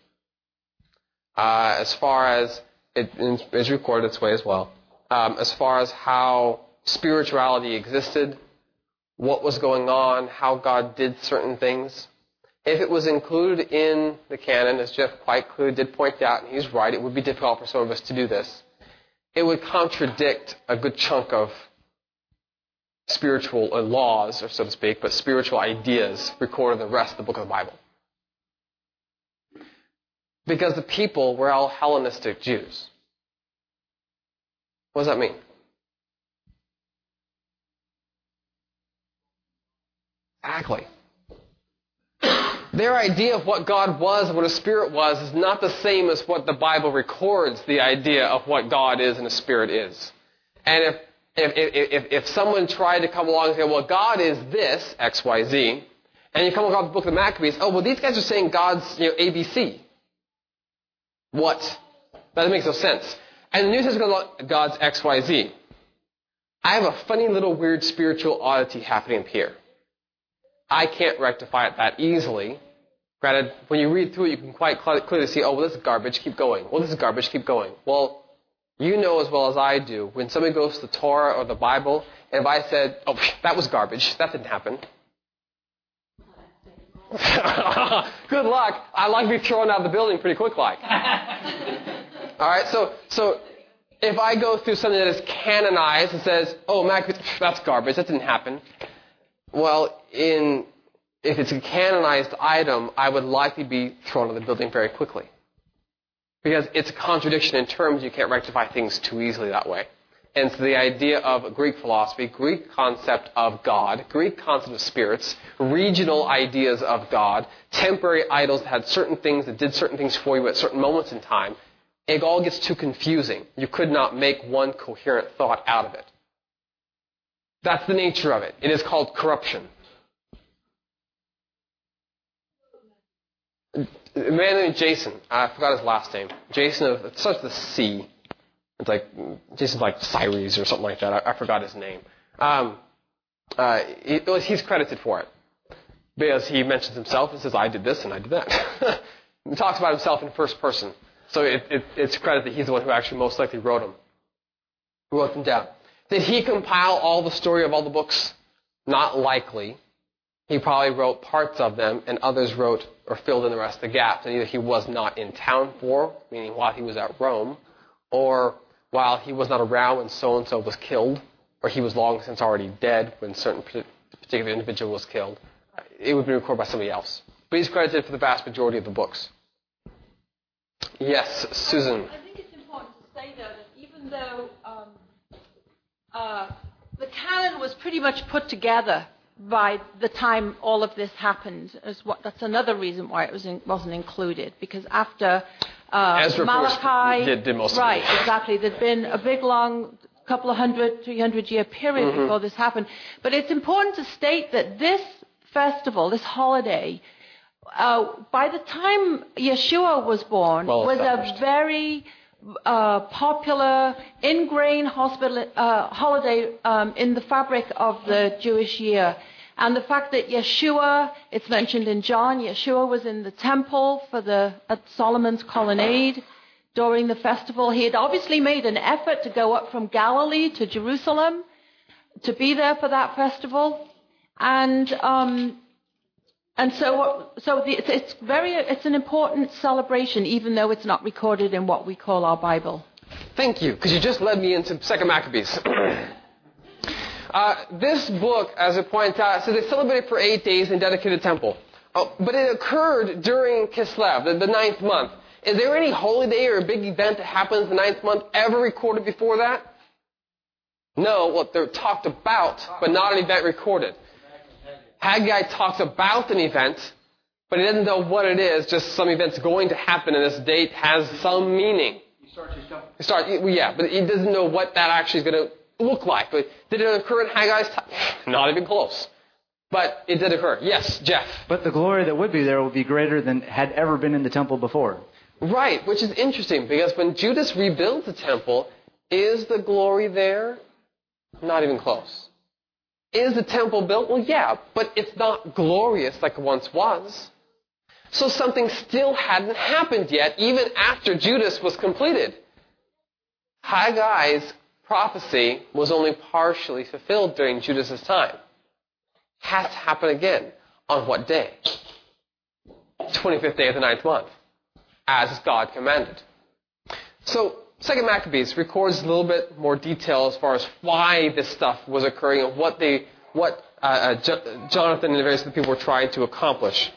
As far as it is recorded its way as well, as far as how spirituality existed, what was going on, how God did certain things. If it was included in the canon, as Jeff quite clearly did point out, and he's right, it would be difficult for some of us to do this. It would contradict a good chunk of spiritual laws, or so to speak, but spiritual ideas recorded in the rest of the book of the Bible. Because the people were all Hellenistic Jews. What does that mean? Exactly. Their idea of what God was and what a spirit was is not the same as what the Bible records the idea of what God is and a spirit is. And if someone tried to come along and say, well, God is this, X, Y, Z, and you come across the book of the Maccabees, oh, well, these guys are saying God's, ABC. What? That makes no sense. And the New Testament goes along, God's X, Y, Z. I have a funny little weird spiritual oddity happening up here. I can't rectify it that easily. Granted, when you read through it, you can quite clearly see, oh, well, this is garbage, keep going. Well, this is garbage, keep going. Well, you know as well as I do, when somebody goes to the Torah or the Bible, and if I said, oh, that was garbage, that didn't happen. Good luck. I'd like to be thrown out of the building pretty quick like. All right, so if I go through something that is canonized and says, oh, that's garbage, that didn't happen. Well, if it's a canonized item, I would likely be thrown out of the building very quickly. Because it's a contradiction in terms, you can't rectify things too easily that way. And so the idea of Greek philosophy, Greek concept of God, Greek concept of spirits, regional ideas of God, temporary idols that had certain things that did certain things for you at certain moments in time, it all gets too confusing. You could not make one coherent thought out of it. That's the nature of it. It is called corruption. A man named Jason, I forgot his last name. Jason, it starts with a C. It's like, Jason's like Cyrus or something like that. I forgot his name. He's credited for it. Because he mentions himself and says, I did this and I did that. He talks about himself in first person. So it's credited that he's the one who actually most likely wrote them. Who wrote them down. Did he compile all the story of all the books? Not likely. He probably wrote parts of them, and others wrote or filled in the rest of the gaps. And either he was not in town for, meaning while he was at Rome, or while he was not around when so-and-so was killed, or he was long since already dead when certain particular individual was killed. It would be recorded by somebody else. But he's credited for the vast majority of the books. Yes, Susan.
I think it's important to say, though, that even though the canon was pretty much put together by the time all of this happened, that's another reason why it wasn't included. Because after
Ezra
Malachi.
did most of it.
Right, exactly. There'd been a big, long, couple of 300-year period before this happened. But it's important to state that this festival, this holiday, by the time Yeshua was born, was a very popular, ingrained holiday in the fabric of the Jewish year. And the fact that Yeshua, it's mentioned in John, Yeshua was in the temple at Solomon's colonnade during the festival. He had obviously made an effort to go up from Galilee to Jerusalem to be there for that festival. And so it's an important celebration, even though it's not recorded in what we call our Bible.
Thank you, because you just led me into 2 Maccabees. This book, as it points out, says they celebrated for 8 days and dedicated a temple. But it occurred during Kislev, the 9th month. Is there any holy day or a big event that happens the 9th month ever recorded before that? No, well, they're talked about, but not an event recorded. Haggai talks about an event, but he doesn't know what it is, just some event's going to happen and this date has some meaning. Yeah, but he doesn't know what that actually is going to look like. But did it occur in Haggai's time? Not even close. But it did occur. Yes, Jeff.
But the glory that would be there would be greater than had ever been in the temple before.
Right, which is interesting, because when Judas rebuilds the temple, is the glory there? Not even close. Is the temple built? Well, yeah, but it's not glorious like it once was. So something still hadn't happened yet, even after Judas was completed. Haggai's prophecy was only partially fulfilled during Judas' time. Has to happen again. On what day? 25th day of the 9th month, as God commanded. So 2 Maccabees records a little bit more detail as far as why this stuff was occurring and what Jonathan and the various other people were trying to accomplish.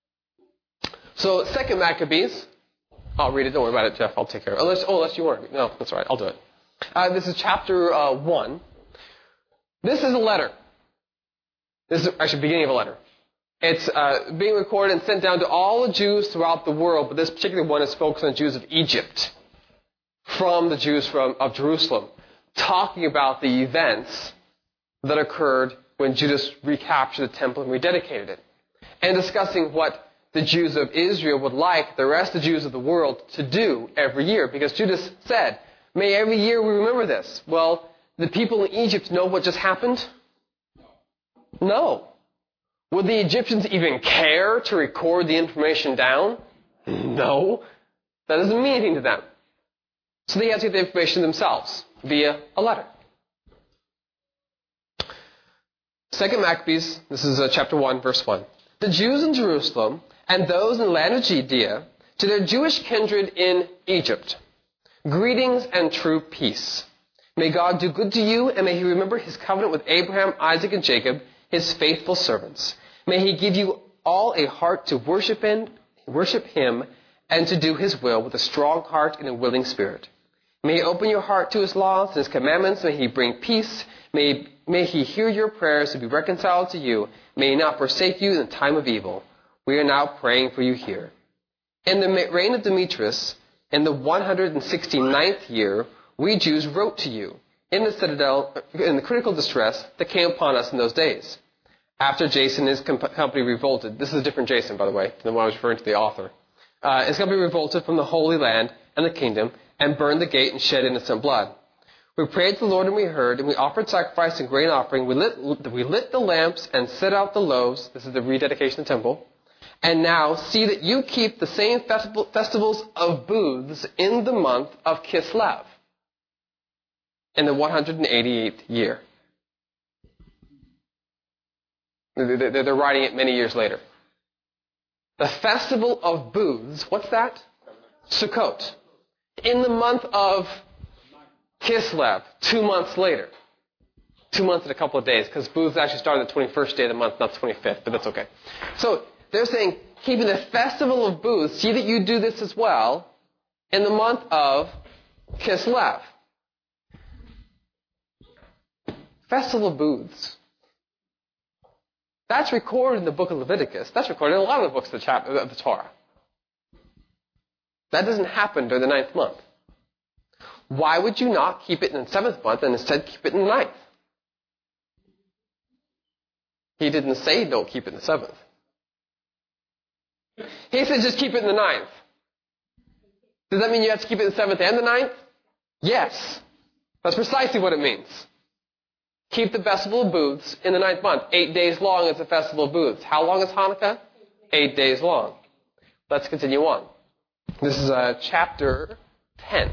So 2 Maccabees, I'll read it. Don't worry about it, Jeff. I'll take care of it. Unless you want to. No, that's all right. I'll do it. This is chapter 1. This is a letter. This is actually the beginning of a letter. It's being recorded and sent down to all the Jews throughout the world, but this particular one is focused on the Jews of Egypt, from the Jews of Jerusalem, talking about the events that occurred when Judas recaptured the temple and rededicated it, and discussing what the Jews of Israel would like the rest of the Jews of the world to do every year, because Judas said, may every year we remember this. Well, the people in Egypt know what just happened? No. Would the Egyptians even care to record the information down? No. That doesn't mean anything to them. So they have to get the information themselves via a letter. 2 Maccabees, this is chapter 1, verse 1. The Jews in Jerusalem and those in the land of Judea, to their Jewish kindred in Egypt, greetings and true peace. May God do good to you, and may He remember His covenant with Abraham, Isaac, and Jacob, His faithful servants. May He give you all a heart to worship Him and to do His will with a strong heart and a willing spirit. May He open your heart to His laws and His commandments. May He bring peace. May He hear your prayers to be reconciled to you. May He not forsake you in the time of evil. We are now praying for you here. In the reign of Demetrius, in the 169th year, we Jews wrote to you in the citadel, in the critical distress that came upon us in those days. After Jason and his company revolted, this is a different Jason, by the way, than when I was referring to the author. His company revolted from the Holy Land and the kingdom and burned the gate and shed innocent blood. We prayed to the Lord and we heard, and we offered sacrifice and grain offering. We lit the lamps and set out the loaves. This is the rededication of the temple. And now see that you keep the same festivals of booths in the month of Kislev, in the 188th year. They're writing it many years later. The festival of booths, what's that? Sukkot. In the month of Kislev, 2 months later. 2 months and a couple of days, because booths actually started the 21st day of the month, not the 25th, but that's okay. So they're saying, keeping the festival of booths, see that you do this as well, in the month of Kislev. Festival of booths. That's recorded in the book of Leviticus. That's recorded in a lot of the books of the Torah. That doesn't happen during the 9th month. Why would you not keep it in the 7th month and instead keep it in the 9th? He didn't say don't keep it in the 7th. He said just keep it in the 9th. Does that mean you have to keep it in the 7th and the 9th? Yes. That's precisely what it means. Keep the Festival of Booths in the 9th month. 8 days long is the Festival of Booths. How long is Hanukkah? 8 days long. Let's continue on. This is chapter 10.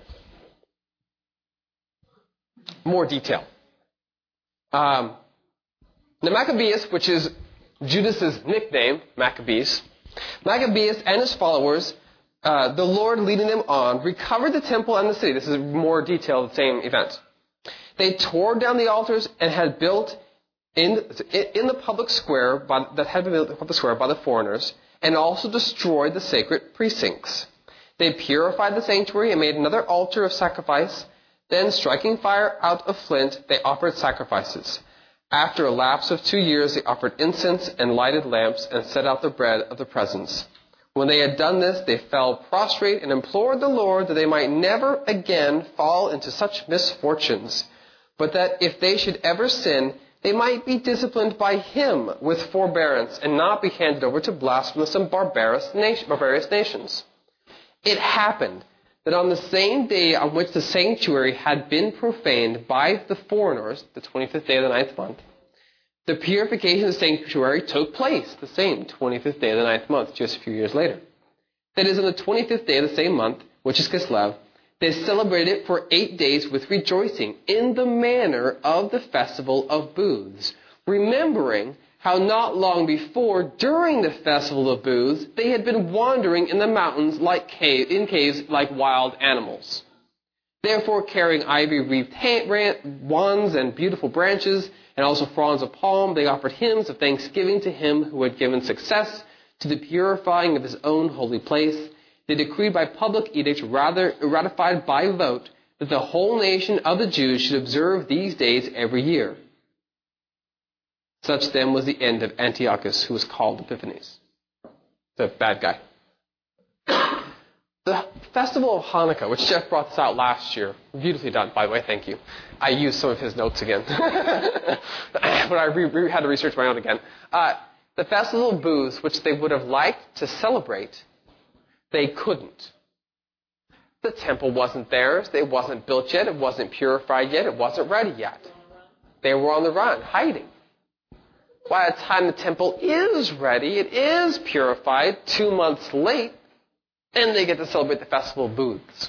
More detail. The Maccabees, which is Judas' nickname, Maccabees and his followers, the Lord leading them on, recovered the temple and the city. This is more detail of the same event. They tore down the altars and had built in the public square by the foreigners, and also destroyed the sacred precincts. They purified the sanctuary and made another altar of sacrifice. Then, striking fire out of flint, they offered sacrifices. After a lapse of 2 years, they offered incense and lighted lamps and set out the bread of the presence. When they had done this, they fell prostrate and implored the Lord that they might never again fall into such misfortunes, but that if they should ever sin, they might be disciplined by Him with forbearance and not be handed over to blasphemous and barbarous nations. It happened that on the same day on which the sanctuary had been profaned by the foreigners, the 25th day of the 9th month, the purification of the sanctuary took place the same 25th day of the 9th month, just a few years later. That is, on the 25th day of the same month, which is Kislev, they celebrated it for 8 days with rejoicing in the manner of the Festival of Booths, remembering how not long before, during the Festival of Booths, they had been wandering in the mountains in caves like wild animals. Therefore, carrying ivy-wreathed wands and beautiful branches, and also fronds of palm, they offered hymns of thanksgiving to Him who had given success to the purifying of His own holy place. They decreed by public edict, ratified by vote, that the whole nation of the Jews should observe these days every year. Such then was the end of Antiochus, who was called Epiphanes. The bad guy. The Festival of Hanukkah, which Jeff brought this out last year, beautifully done, by the way, thank you. I used some of his notes again. But I had to research my own again. The Festival of Booths, which they would have liked to celebrate, they couldn't. The temple wasn't theirs. It wasn't built yet. It wasn't purified yet. It wasn't ready yet. They were on the run, hiding. By the time the temple is ready, it is purified 2 months late, and they get to celebrate the Festival of Booths.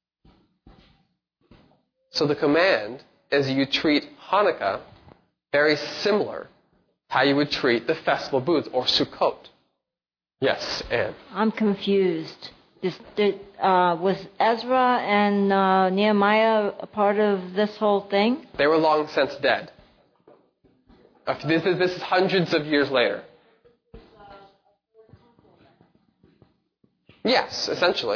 So the command is you treat Hanukkah very similar to how you would treat the Festival of Booths, or Sukkot. Yes, Anne.
I'm confused. Was Ezra and Nehemiah a part of this whole thing?
They were long since dead. This is hundreds of years later. Yes, essentially.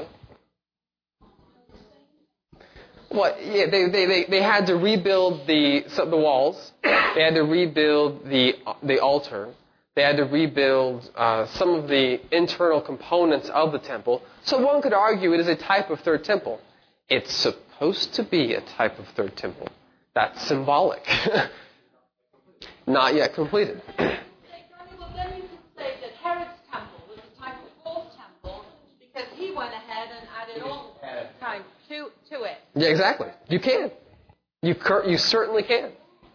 Well, yeah, they had to rebuild the walls. They had to rebuild the altar. They had to rebuild some of the internal components of the temple. So one could argue it is a type of third temple. It's supposed to be a type of third temple. That's symbolic. Not yet completed.
Well, then you could say that Herod's temple was a type of fourth temple because he went ahead and added all the time to it.
Yeah, exactly. You can. You certainly can.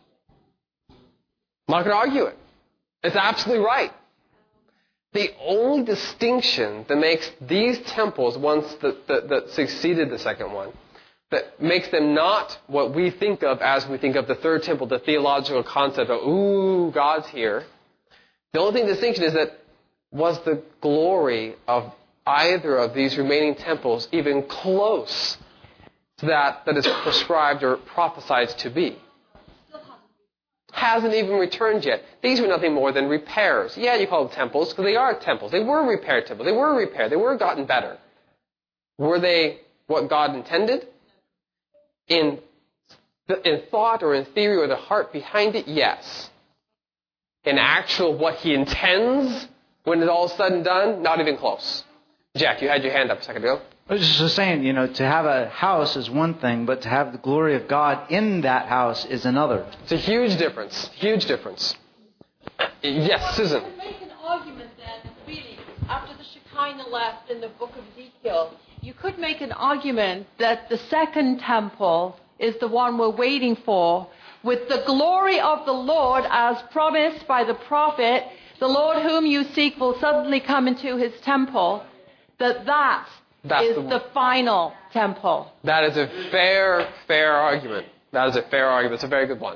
I'm not going to argue it. It's absolutely right. The only distinction that makes these temples, ones that succeeded the second one, that makes them not what we think of as we think of the third temple, the theological concept of, ooh, God's here. The only distinction is that was the glory of either of these remaining temples even close to that is prescribed or prophesied to be? Hasn't even returned yet. These were nothing more than repairs. Yeah, you call them temples because they are temples. They were repaired temples. They were repaired. They were gotten better. Were they what God intended? In thought or in theory or the heart behind it, yes. In actual what He intends when it's all said and done, not even close. Jack, you had your hand up a second ago.
I was just saying, to have a house is one thing, but to have the glory of God in that house is another.
It's a huge difference. Huge difference. Yes, Susan.
You could make an argument then, really, after the Shekinah left in the book of Ezekiel, you could make an argument that the second temple is the one we're waiting for, with the glory of the Lord as promised by the prophet, the Lord whom you seek will suddenly come into his temple, that is the final temple.
That is a fair argument. That is a fair argument. It's a very good one.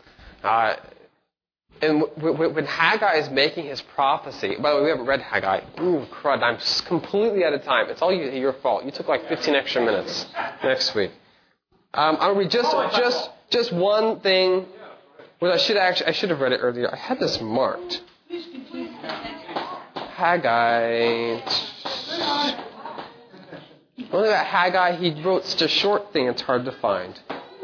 And when Haggai is making his prophecy, by the way, we haven't read Haggai. Ooh, crud, I'm completely out of time. It's all your fault. You took like 15 extra minutes next week. I'll read just one thing. Well, I should have read it earlier. I had this marked. Haggai. One thing about Haggai, he wrote such a short thing, it's hard to find.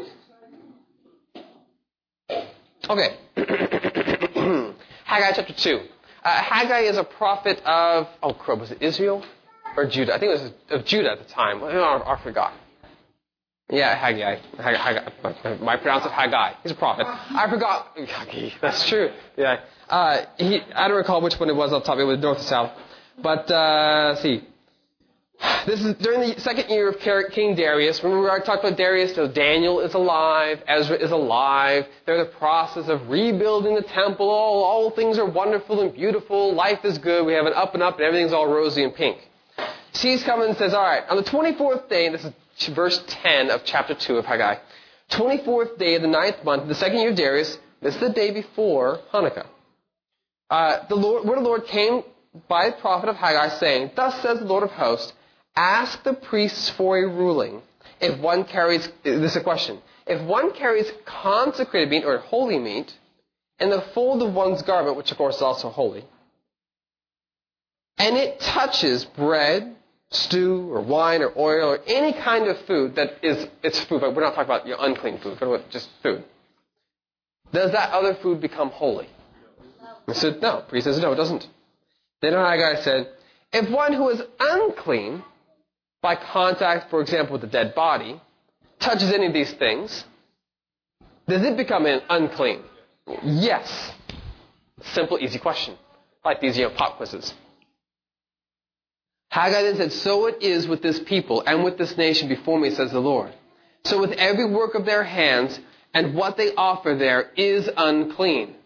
Okay. Haggai chapter 2. Haggai is a prophet of, was it Israel or Judah? I think it was of Judah at the time. I forgot. Yeah, Haggai. I pronounce it Haggai. He's a prophet. I forgot. That's true. Yeah. I don't recall which one it was off the top. It was north or south. But, let's see. This is during the second year of King Darius. Remember I talked about Darius? So Daniel is alive. Ezra is alive. They're in the process of rebuilding the temple. All things are wonderful and beautiful. Life is good. We have an up and up and everything's all rosy and pink. So he's coming and says, all right, on the 24th day, and this is verse 10 of chapter 2 of Haggai, 24th day of the 9th month, the second year of Darius, this is the day before Hanukkah. The word of the Lord came by the prophet of Haggai saying, thus says the Lord of hosts, ask the priests for a ruling. If one carries, this is a question, if one carries consecrated meat or holy meat in the fold of one's garment, which of course is also holy, and it touches bread, stew, or wine, or oil, or any kind of food that it's food, but we're not talking about unclean food, but just food, does that other food become holy? I said, no. The priest says, no, it doesn't. Then Haggai said, if one who is unclean by contact, for example, with a dead body, touches any of these things, does it become unclean? Yes. Simple, easy question. Like these pop quizzes. Haggai then said, so it is with this people and with this nation before me, says the Lord. So with every work of their hands and what they offer there is unclean.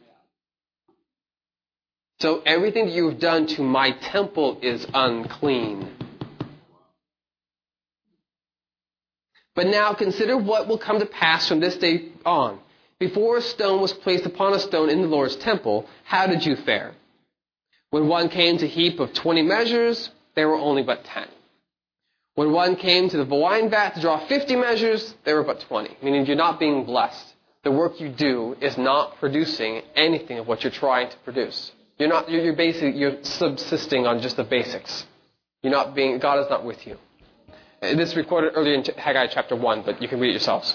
So everything that you have done to my temple is unclean. But now consider what will come to pass from this day on. Before a stone was placed upon a stone in the Lord's temple, how did you fare? When one came to heap of 20 measures, there were only but 10. When one came to the wine vat to draw 50 measures, there were but 20. Meaning you're not being blessed. The work you do is not producing anything of what you're trying to produce. You're subsisting on just the basics. God is not with you. This is recorded earlier in Haggai chapter 1, but you can read it yourselves.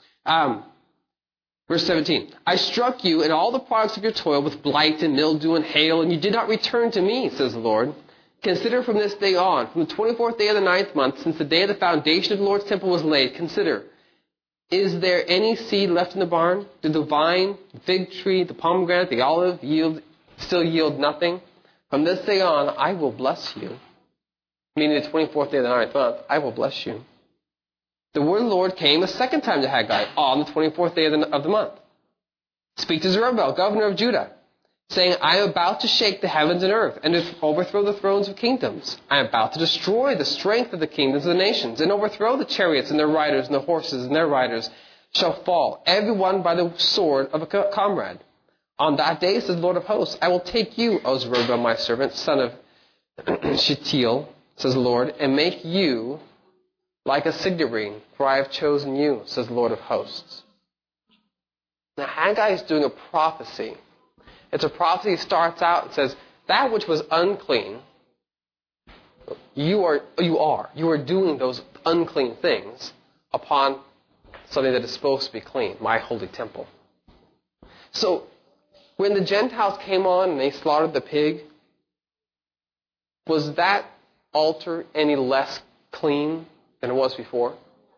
Verse 17. I struck you and all the products of your toil with blight and mildew and hail, and you did not return to me, says the Lord. Consider from this day on, from the 24th day of the 9th month, since the day of the foundation of the Lord's temple was laid, consider, is there any seed left in the barn? Did the vine, the fig tree, the pomegranate, the olive still yield nothing? From this day on, I will bless you. Meaning the 24th day of the 9th month, I will bless you. The word of the Lord came a second time to Haggai on the 24th day of the month. Speak to Zerubbabel, governor of Judah, saying, I am about to shake the heavens and earth and to overthrow the thrones of kingdoms. I am about to destroy the strength of the kingdoms of the nations and overthrow the chariots and their riders, and the horses and their riders shall fall, every one by the sword of a comrade. On that day, says the Lord of hosts, I will take you, O Zerubbabel, my servant, son of Shealtiel, says the Lord, and make you like a sigdarine, for I have chosen you, says the Lord of hosts. Now Haggai is doing a prophecy. It's a prophecy that starts out and says, that which was unclean, you are doing those unclean things upon something that is supposed to be clean, my holy temple. So, when the Gentiles came on and they slaughtered the pig, was that altar any less clean than it was before?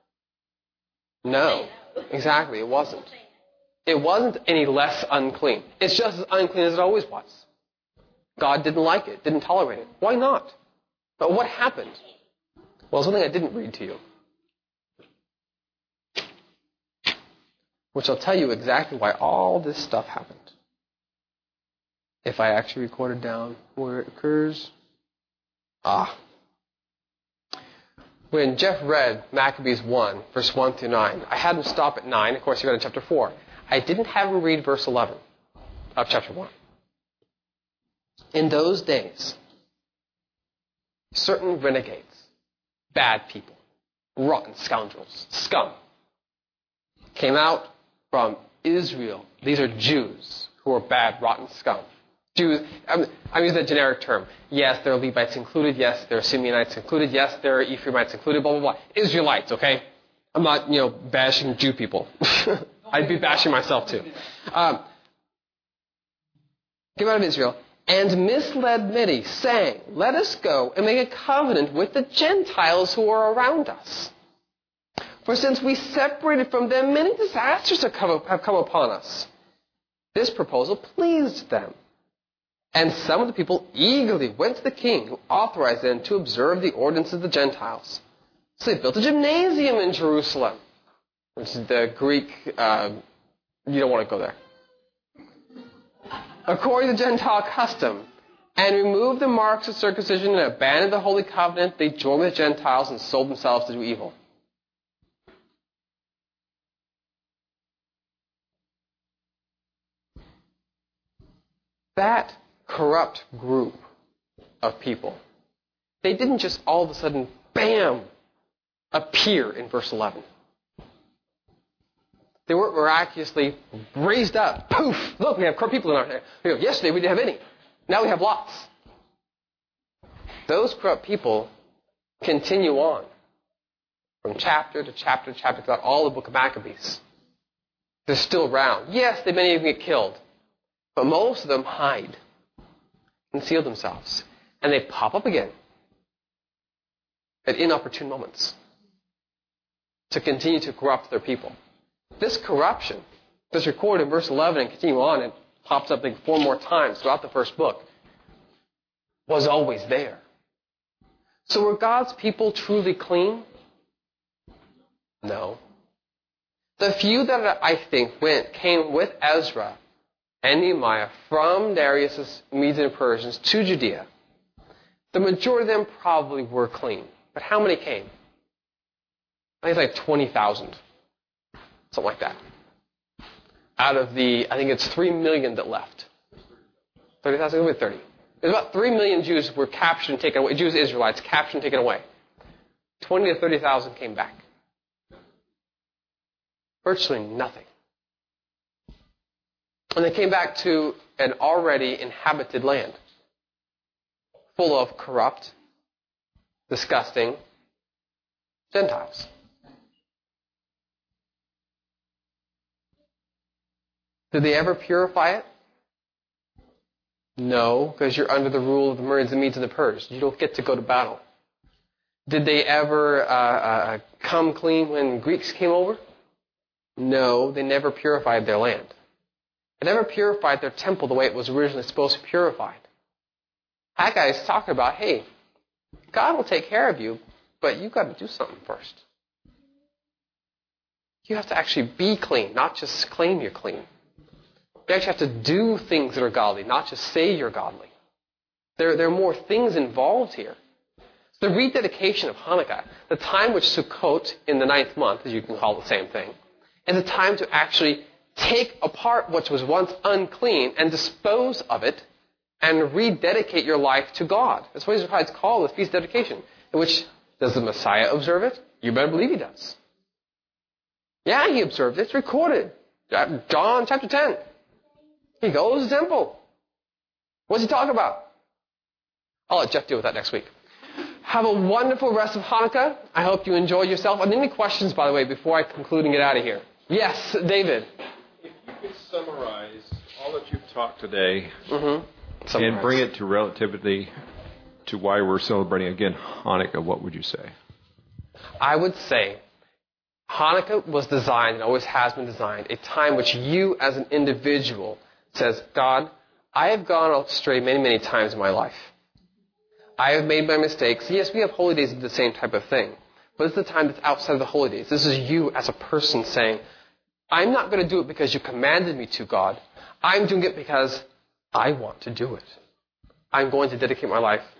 No. Exactly, it wasn't. It wasn't any less unclean. It's just as unclean as it always was. God didn't like it, didn't tolerate it. Why not? But what happened? Well, something I didn't read to you, which will tell you exactly why all this stuff happened. If I actually recorded down where it occurs. When Jeff read Maccabees 1, verse 1 through 9, I had him stop at 9. Of course, he read in chapter 4. I didn't have him read verse 11 of chapter 1. In those days, certain renegades, bad people, rotten scoundrels, scum, came out from Israel. These are Jews who are bad, rotten scum. Jews, I'm using that generic term. Yes, there are Levites included. Yes, there are Simeonites included. Yes, there are Ephraimites included, blah, blah, blah. Israelites, okay? I'm not, bashing Jew people. I'd be bashing myself too. Came out of Israel and misled many, saying, let us go and make a covenant with the Gentiles who are around us. For since we separated from them, many disasters have come upon us. This proposal pleased them. And some of the people eagerly went to the king, who authorized them to observe the ordinances of the Gentiles. So they built a gymnasium in Jerusalem, which is the Greek, you don't want to go there, according to Gentile custom, and removed the marks of circumcision and abandoned the holy covenant. They joined with the Gentiles and sold themselves to do evil. That corrupt group of people, they didn't just all of a sudden, bam, appear in verse 11. They weren't miraculously raised up. Poof! Look, we have corrupt people in our area. Yesterday we didn't have any. Now we have lots. Those corrupt people continue on from chapter to chapter to chapter throughout all the book of Maccabees. They're still around. Yes, many of them get killed. But most of them hide, conceal themselves, and they pop up again at inopportune moments to continue to corrupt their people. This corruption that's recorded in verse 11 and continue on, and pops up like 4 more times throughout the first book, was always there. So were God's people truly clean? No. The few that I think came with Ezra and Nehemiah from Darius' Medes and Persians to Judea, the majority of them probably were clean. But how many came? I think it's like 20,000. Something like that. Out of I think it's 3 million that left. 30,000? Maybe 30. There's about 3 million Jews were captured and taken away. Jews, Israelites, captured and taken away. 20 to 30,000 came back. Virtually nothing. And they came back to an already inhabited land, full of corrupt, disgusting Gentiles. Did they ever purify it? No, because you're under the rule of the Medes and the Persians. You don't get to go to battle. Did they ever come clean when Greeks came over? No, they never purified their land. They never purified their temple the way it was originally supposed to be purified. Haggai is talking about, hey, God will take care of you, but you've got to do something first. You have to actually be clean, not just claim you're clean. You actually have to do things that are godly, not just say you're godly. There are more things involved here. So the rededication of Hanukkah, the time which Sukkot in the 9th month, as you can call the same thing, is a time to actually take apart what was once unclean and dispose of it and rededicate your life to God. That's what it's called, the Feast of Dedication. In which, does the Messiah observe it? You better believe he does. Yeah, he observed it. It's recorded. John chapter 10. He goes to the temple. What's he talking about? I'll let Jeff deal with that next week. Have a wonderful rest of Hanukkah. I hope you enjoyed yourself. Any questions, by the way, before I conclude and get out of here? Yes, David.
If you could summarize all that you've taught today and bring it to relativity to why we're celebrating again Hanukkah, what would you say?
I would say Hanukkah was designed, and always has been designed, a time which you as an individual says, God, I have gone astray many, many times in my life. I have made my mistakes. Yes, we have holy days that do the same type of thing. But it's the time that's outside of the holy days. This is you as a person saying, I'm not going to do it because you commanded me to, God. I'm doing it because I want to do it. I'm going to dedicate my life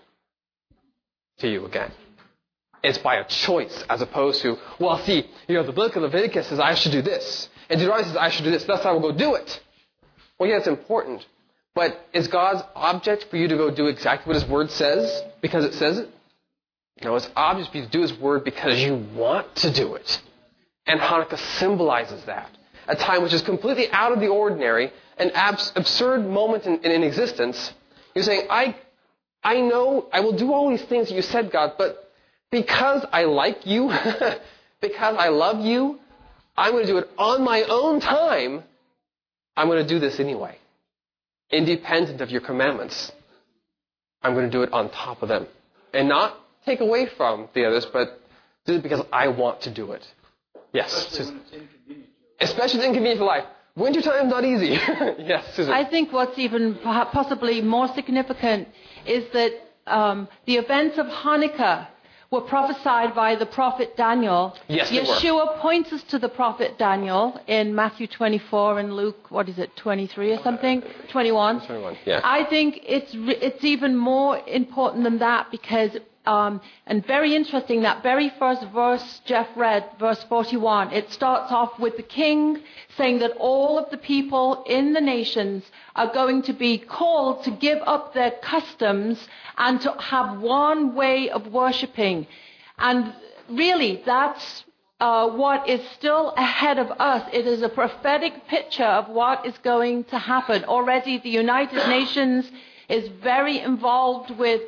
to you again. It's by a choice as opposed to, well, see, the book of Leviticus says I should do this. And Deuteronomy says I should do this. That's how we'll go do it. Well, yeah, it's important. But is God's object for you to go do exactly what His Word says because it says it? No, it's object for you to do His Word because you want to do it. And Hanukkah symbolizes that. A time which is completely out of the ordinary, an absurd moment in existence. You're saying, I know I will do all these things that you said, God, but because I like you, because I love you, I'm going to do it on my own time. I'm going to do this anyway. Independent of your commandments. I'm going to do it on top of them. And not take away from the others, but do it because I want to do it. Yes, Susan. Especially it's inconvenient for life. Wintertime is not easy. Yes, Susan.
I think what's even possibly more significant is that the events of Hanukkah were prophesied by the prophet Daniel.
Yes, they
Yeshua points us to the prophet Daniel in Matthew 24 and Luke, 23 or something? 21.
21, yeah.
I think it's even more important than that because, and very interesting, that very first verse Jeff read, verse 41, it starts off with the king saying that all of the people in the nations are going to be called to give up their customs and to have one way of worshipping. And really, that's what is still ahead of us. It is a prophetic picture of what is going to happen. Already the United Nations is very involved with,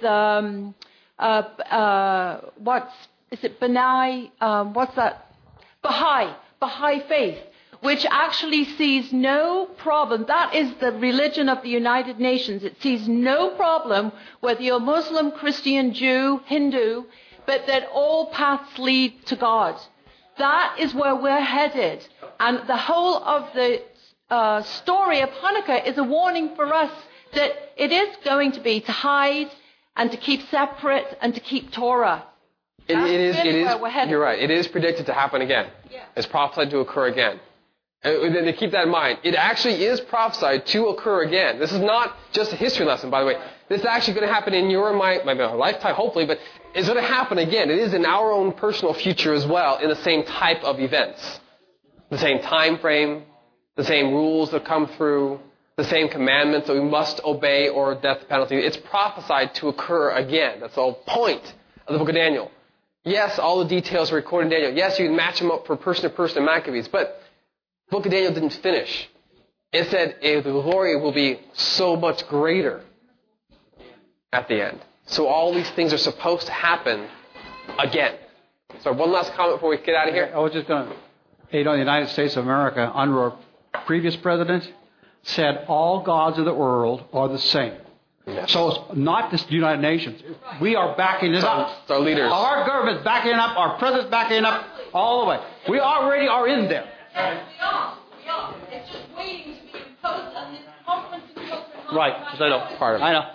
Baha'i faith, which actually sees no problem. That is the religion of the United Nations. It sees no problem whether you're Muslim, Christian, Jew, Hindu, but that all paths lead to God. That is where we're headed. And the whole of the story of Hanukkah is a warning for us that it is going to be to hide and to keep separate and to keep Torah.
It is.
Where we're headed.
You're right. It is predicted to happen again.
Yeah.
It's prophesied to occur again. And to keep that in mind, it actually is prophesied to occur again. This is not just a history lesson, by the way. This is actually going to happen in your and my lifetime, hopefully, but it's going to happen again. It is in our own personal future as well, in the same type of events. The same time frame, the same rules that come through, the same commandments that we must obey or death penalty. It's prophesied to occur again. That's the whole point of the book of Daniel. Yes, all the details are recorded in Daniel. Yes, you can match them up for person to person in Maccabees, but the book of Daniel didn't finish. It said the glory will be so much greater at the end. So all these things are supposed to happen again. So one last comment before we get out of here.
I was just going to, the United States of America, under our previous president, said all gods of the world are the same.
Yes.
So it's not just the United Nations. We are backing it up.
It's our leaders.
Our government's backing it up. Our president's backing it up all the way. We already are in there.
Yes, we are. It's just waiting to be imposed on this conference in Copenhagen.
Right. I know.
Part of it.
I know.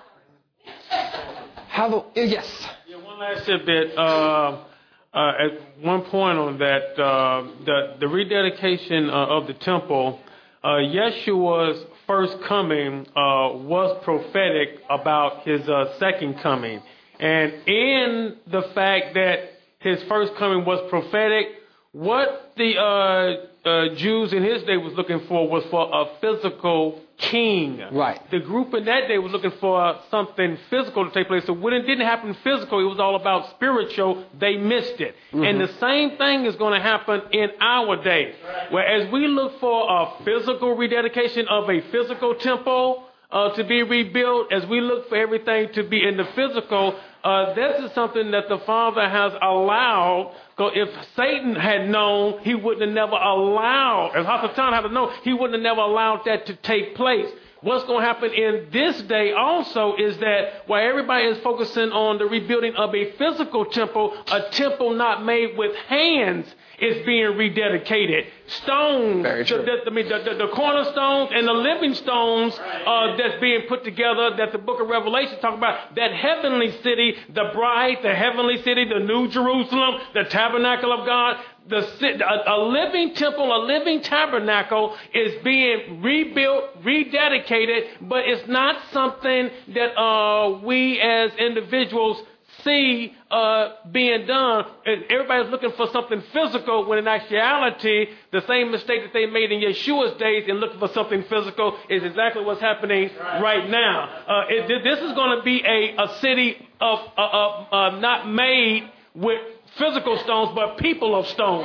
Yes.
Yeah, one last bit. At one point on that, the rededication of the temple, Yeshua's first coming was prophetic about his second coming. And in the fact that his first coming was prophetic, what the Jews in his day was looking for was for a physical king.
Right.
The group in that day was looking for something physical to take place. So when it didn't happen physical, it was all about spiritual. They missed it. Mm-hmm. And the same thing is going to happen in our day. Whereas we look for a physical rededication of a physical temple to be rebuilt, as we look for everything to be in the physical, this is something that the Father has allowed. So if Satan had known, he wouldn't have never allowed, if Hasatan had known, he wouldn't have never allowed that to take place. what's going to happen in this day also is that while everybody is focusing on the rebuilding of a physical temple, a temple not made with hands is being rededicated. Stones, the cornerstones and the living stones that's being put together that the book of Revelation talks about, that heavenly city, the bride, the heavenly city, the new Jerusalem, the tabernacle of God. A living temple, a living tabernacle is being rebuilt, rededicated, but it's not something that we as individuals see being done. Everybody's looking for something physical, when in actuality, the same mistake that they made in Yeshua's days in looking for something physical is exactly what's happening right now. This is going to be a city of not made with physical stones, but people of stones.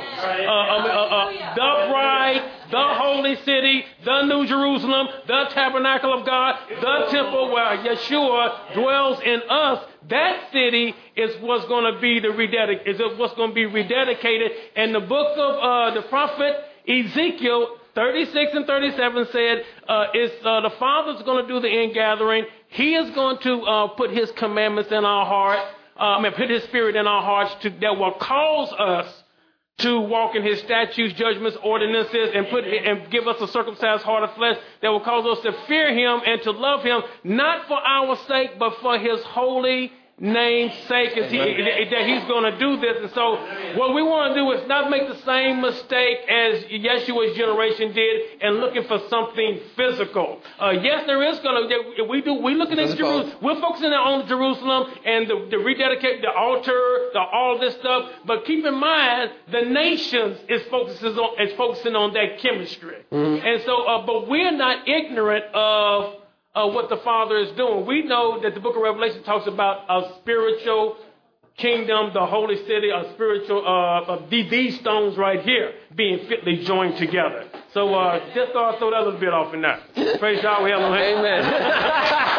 The bride, the holy city, the new Jerusalem, the tabernacle of God, the temple where Yeshua dwells in us. That city is what's going to be rededicated. And the book of the prophet Ezekiel 36 and 37 said, the Father's going to do the ingathering. He is going to put his commandments in our heart. Put his spirit in our hearts that will cause us to walk in his statutes, judgments, ordinances, and give us a circumcised heart of flesh that will cause us to fear him and to love him, not for our sake, but for his holy name's sake, that he's going to do this. And so what we want to do is not make the same mistake as Yeshua's generation did and looking for something physical. Yes, there is going to, we looking at Jerusalem, we're focusing on Jerusalem and the rededicate, the altar, all this stuff, but keep in mind, the nations is focusing on that chemistry. Mm-hmm. And so, but we're not ignorant of what the Father is doing. We know that the book of Revelation talks about a spiritual kingdom, the holy city, a spiritual, these stones right here being fitly joined together. So just throw that little bit off in that. Praise God, we have Amen.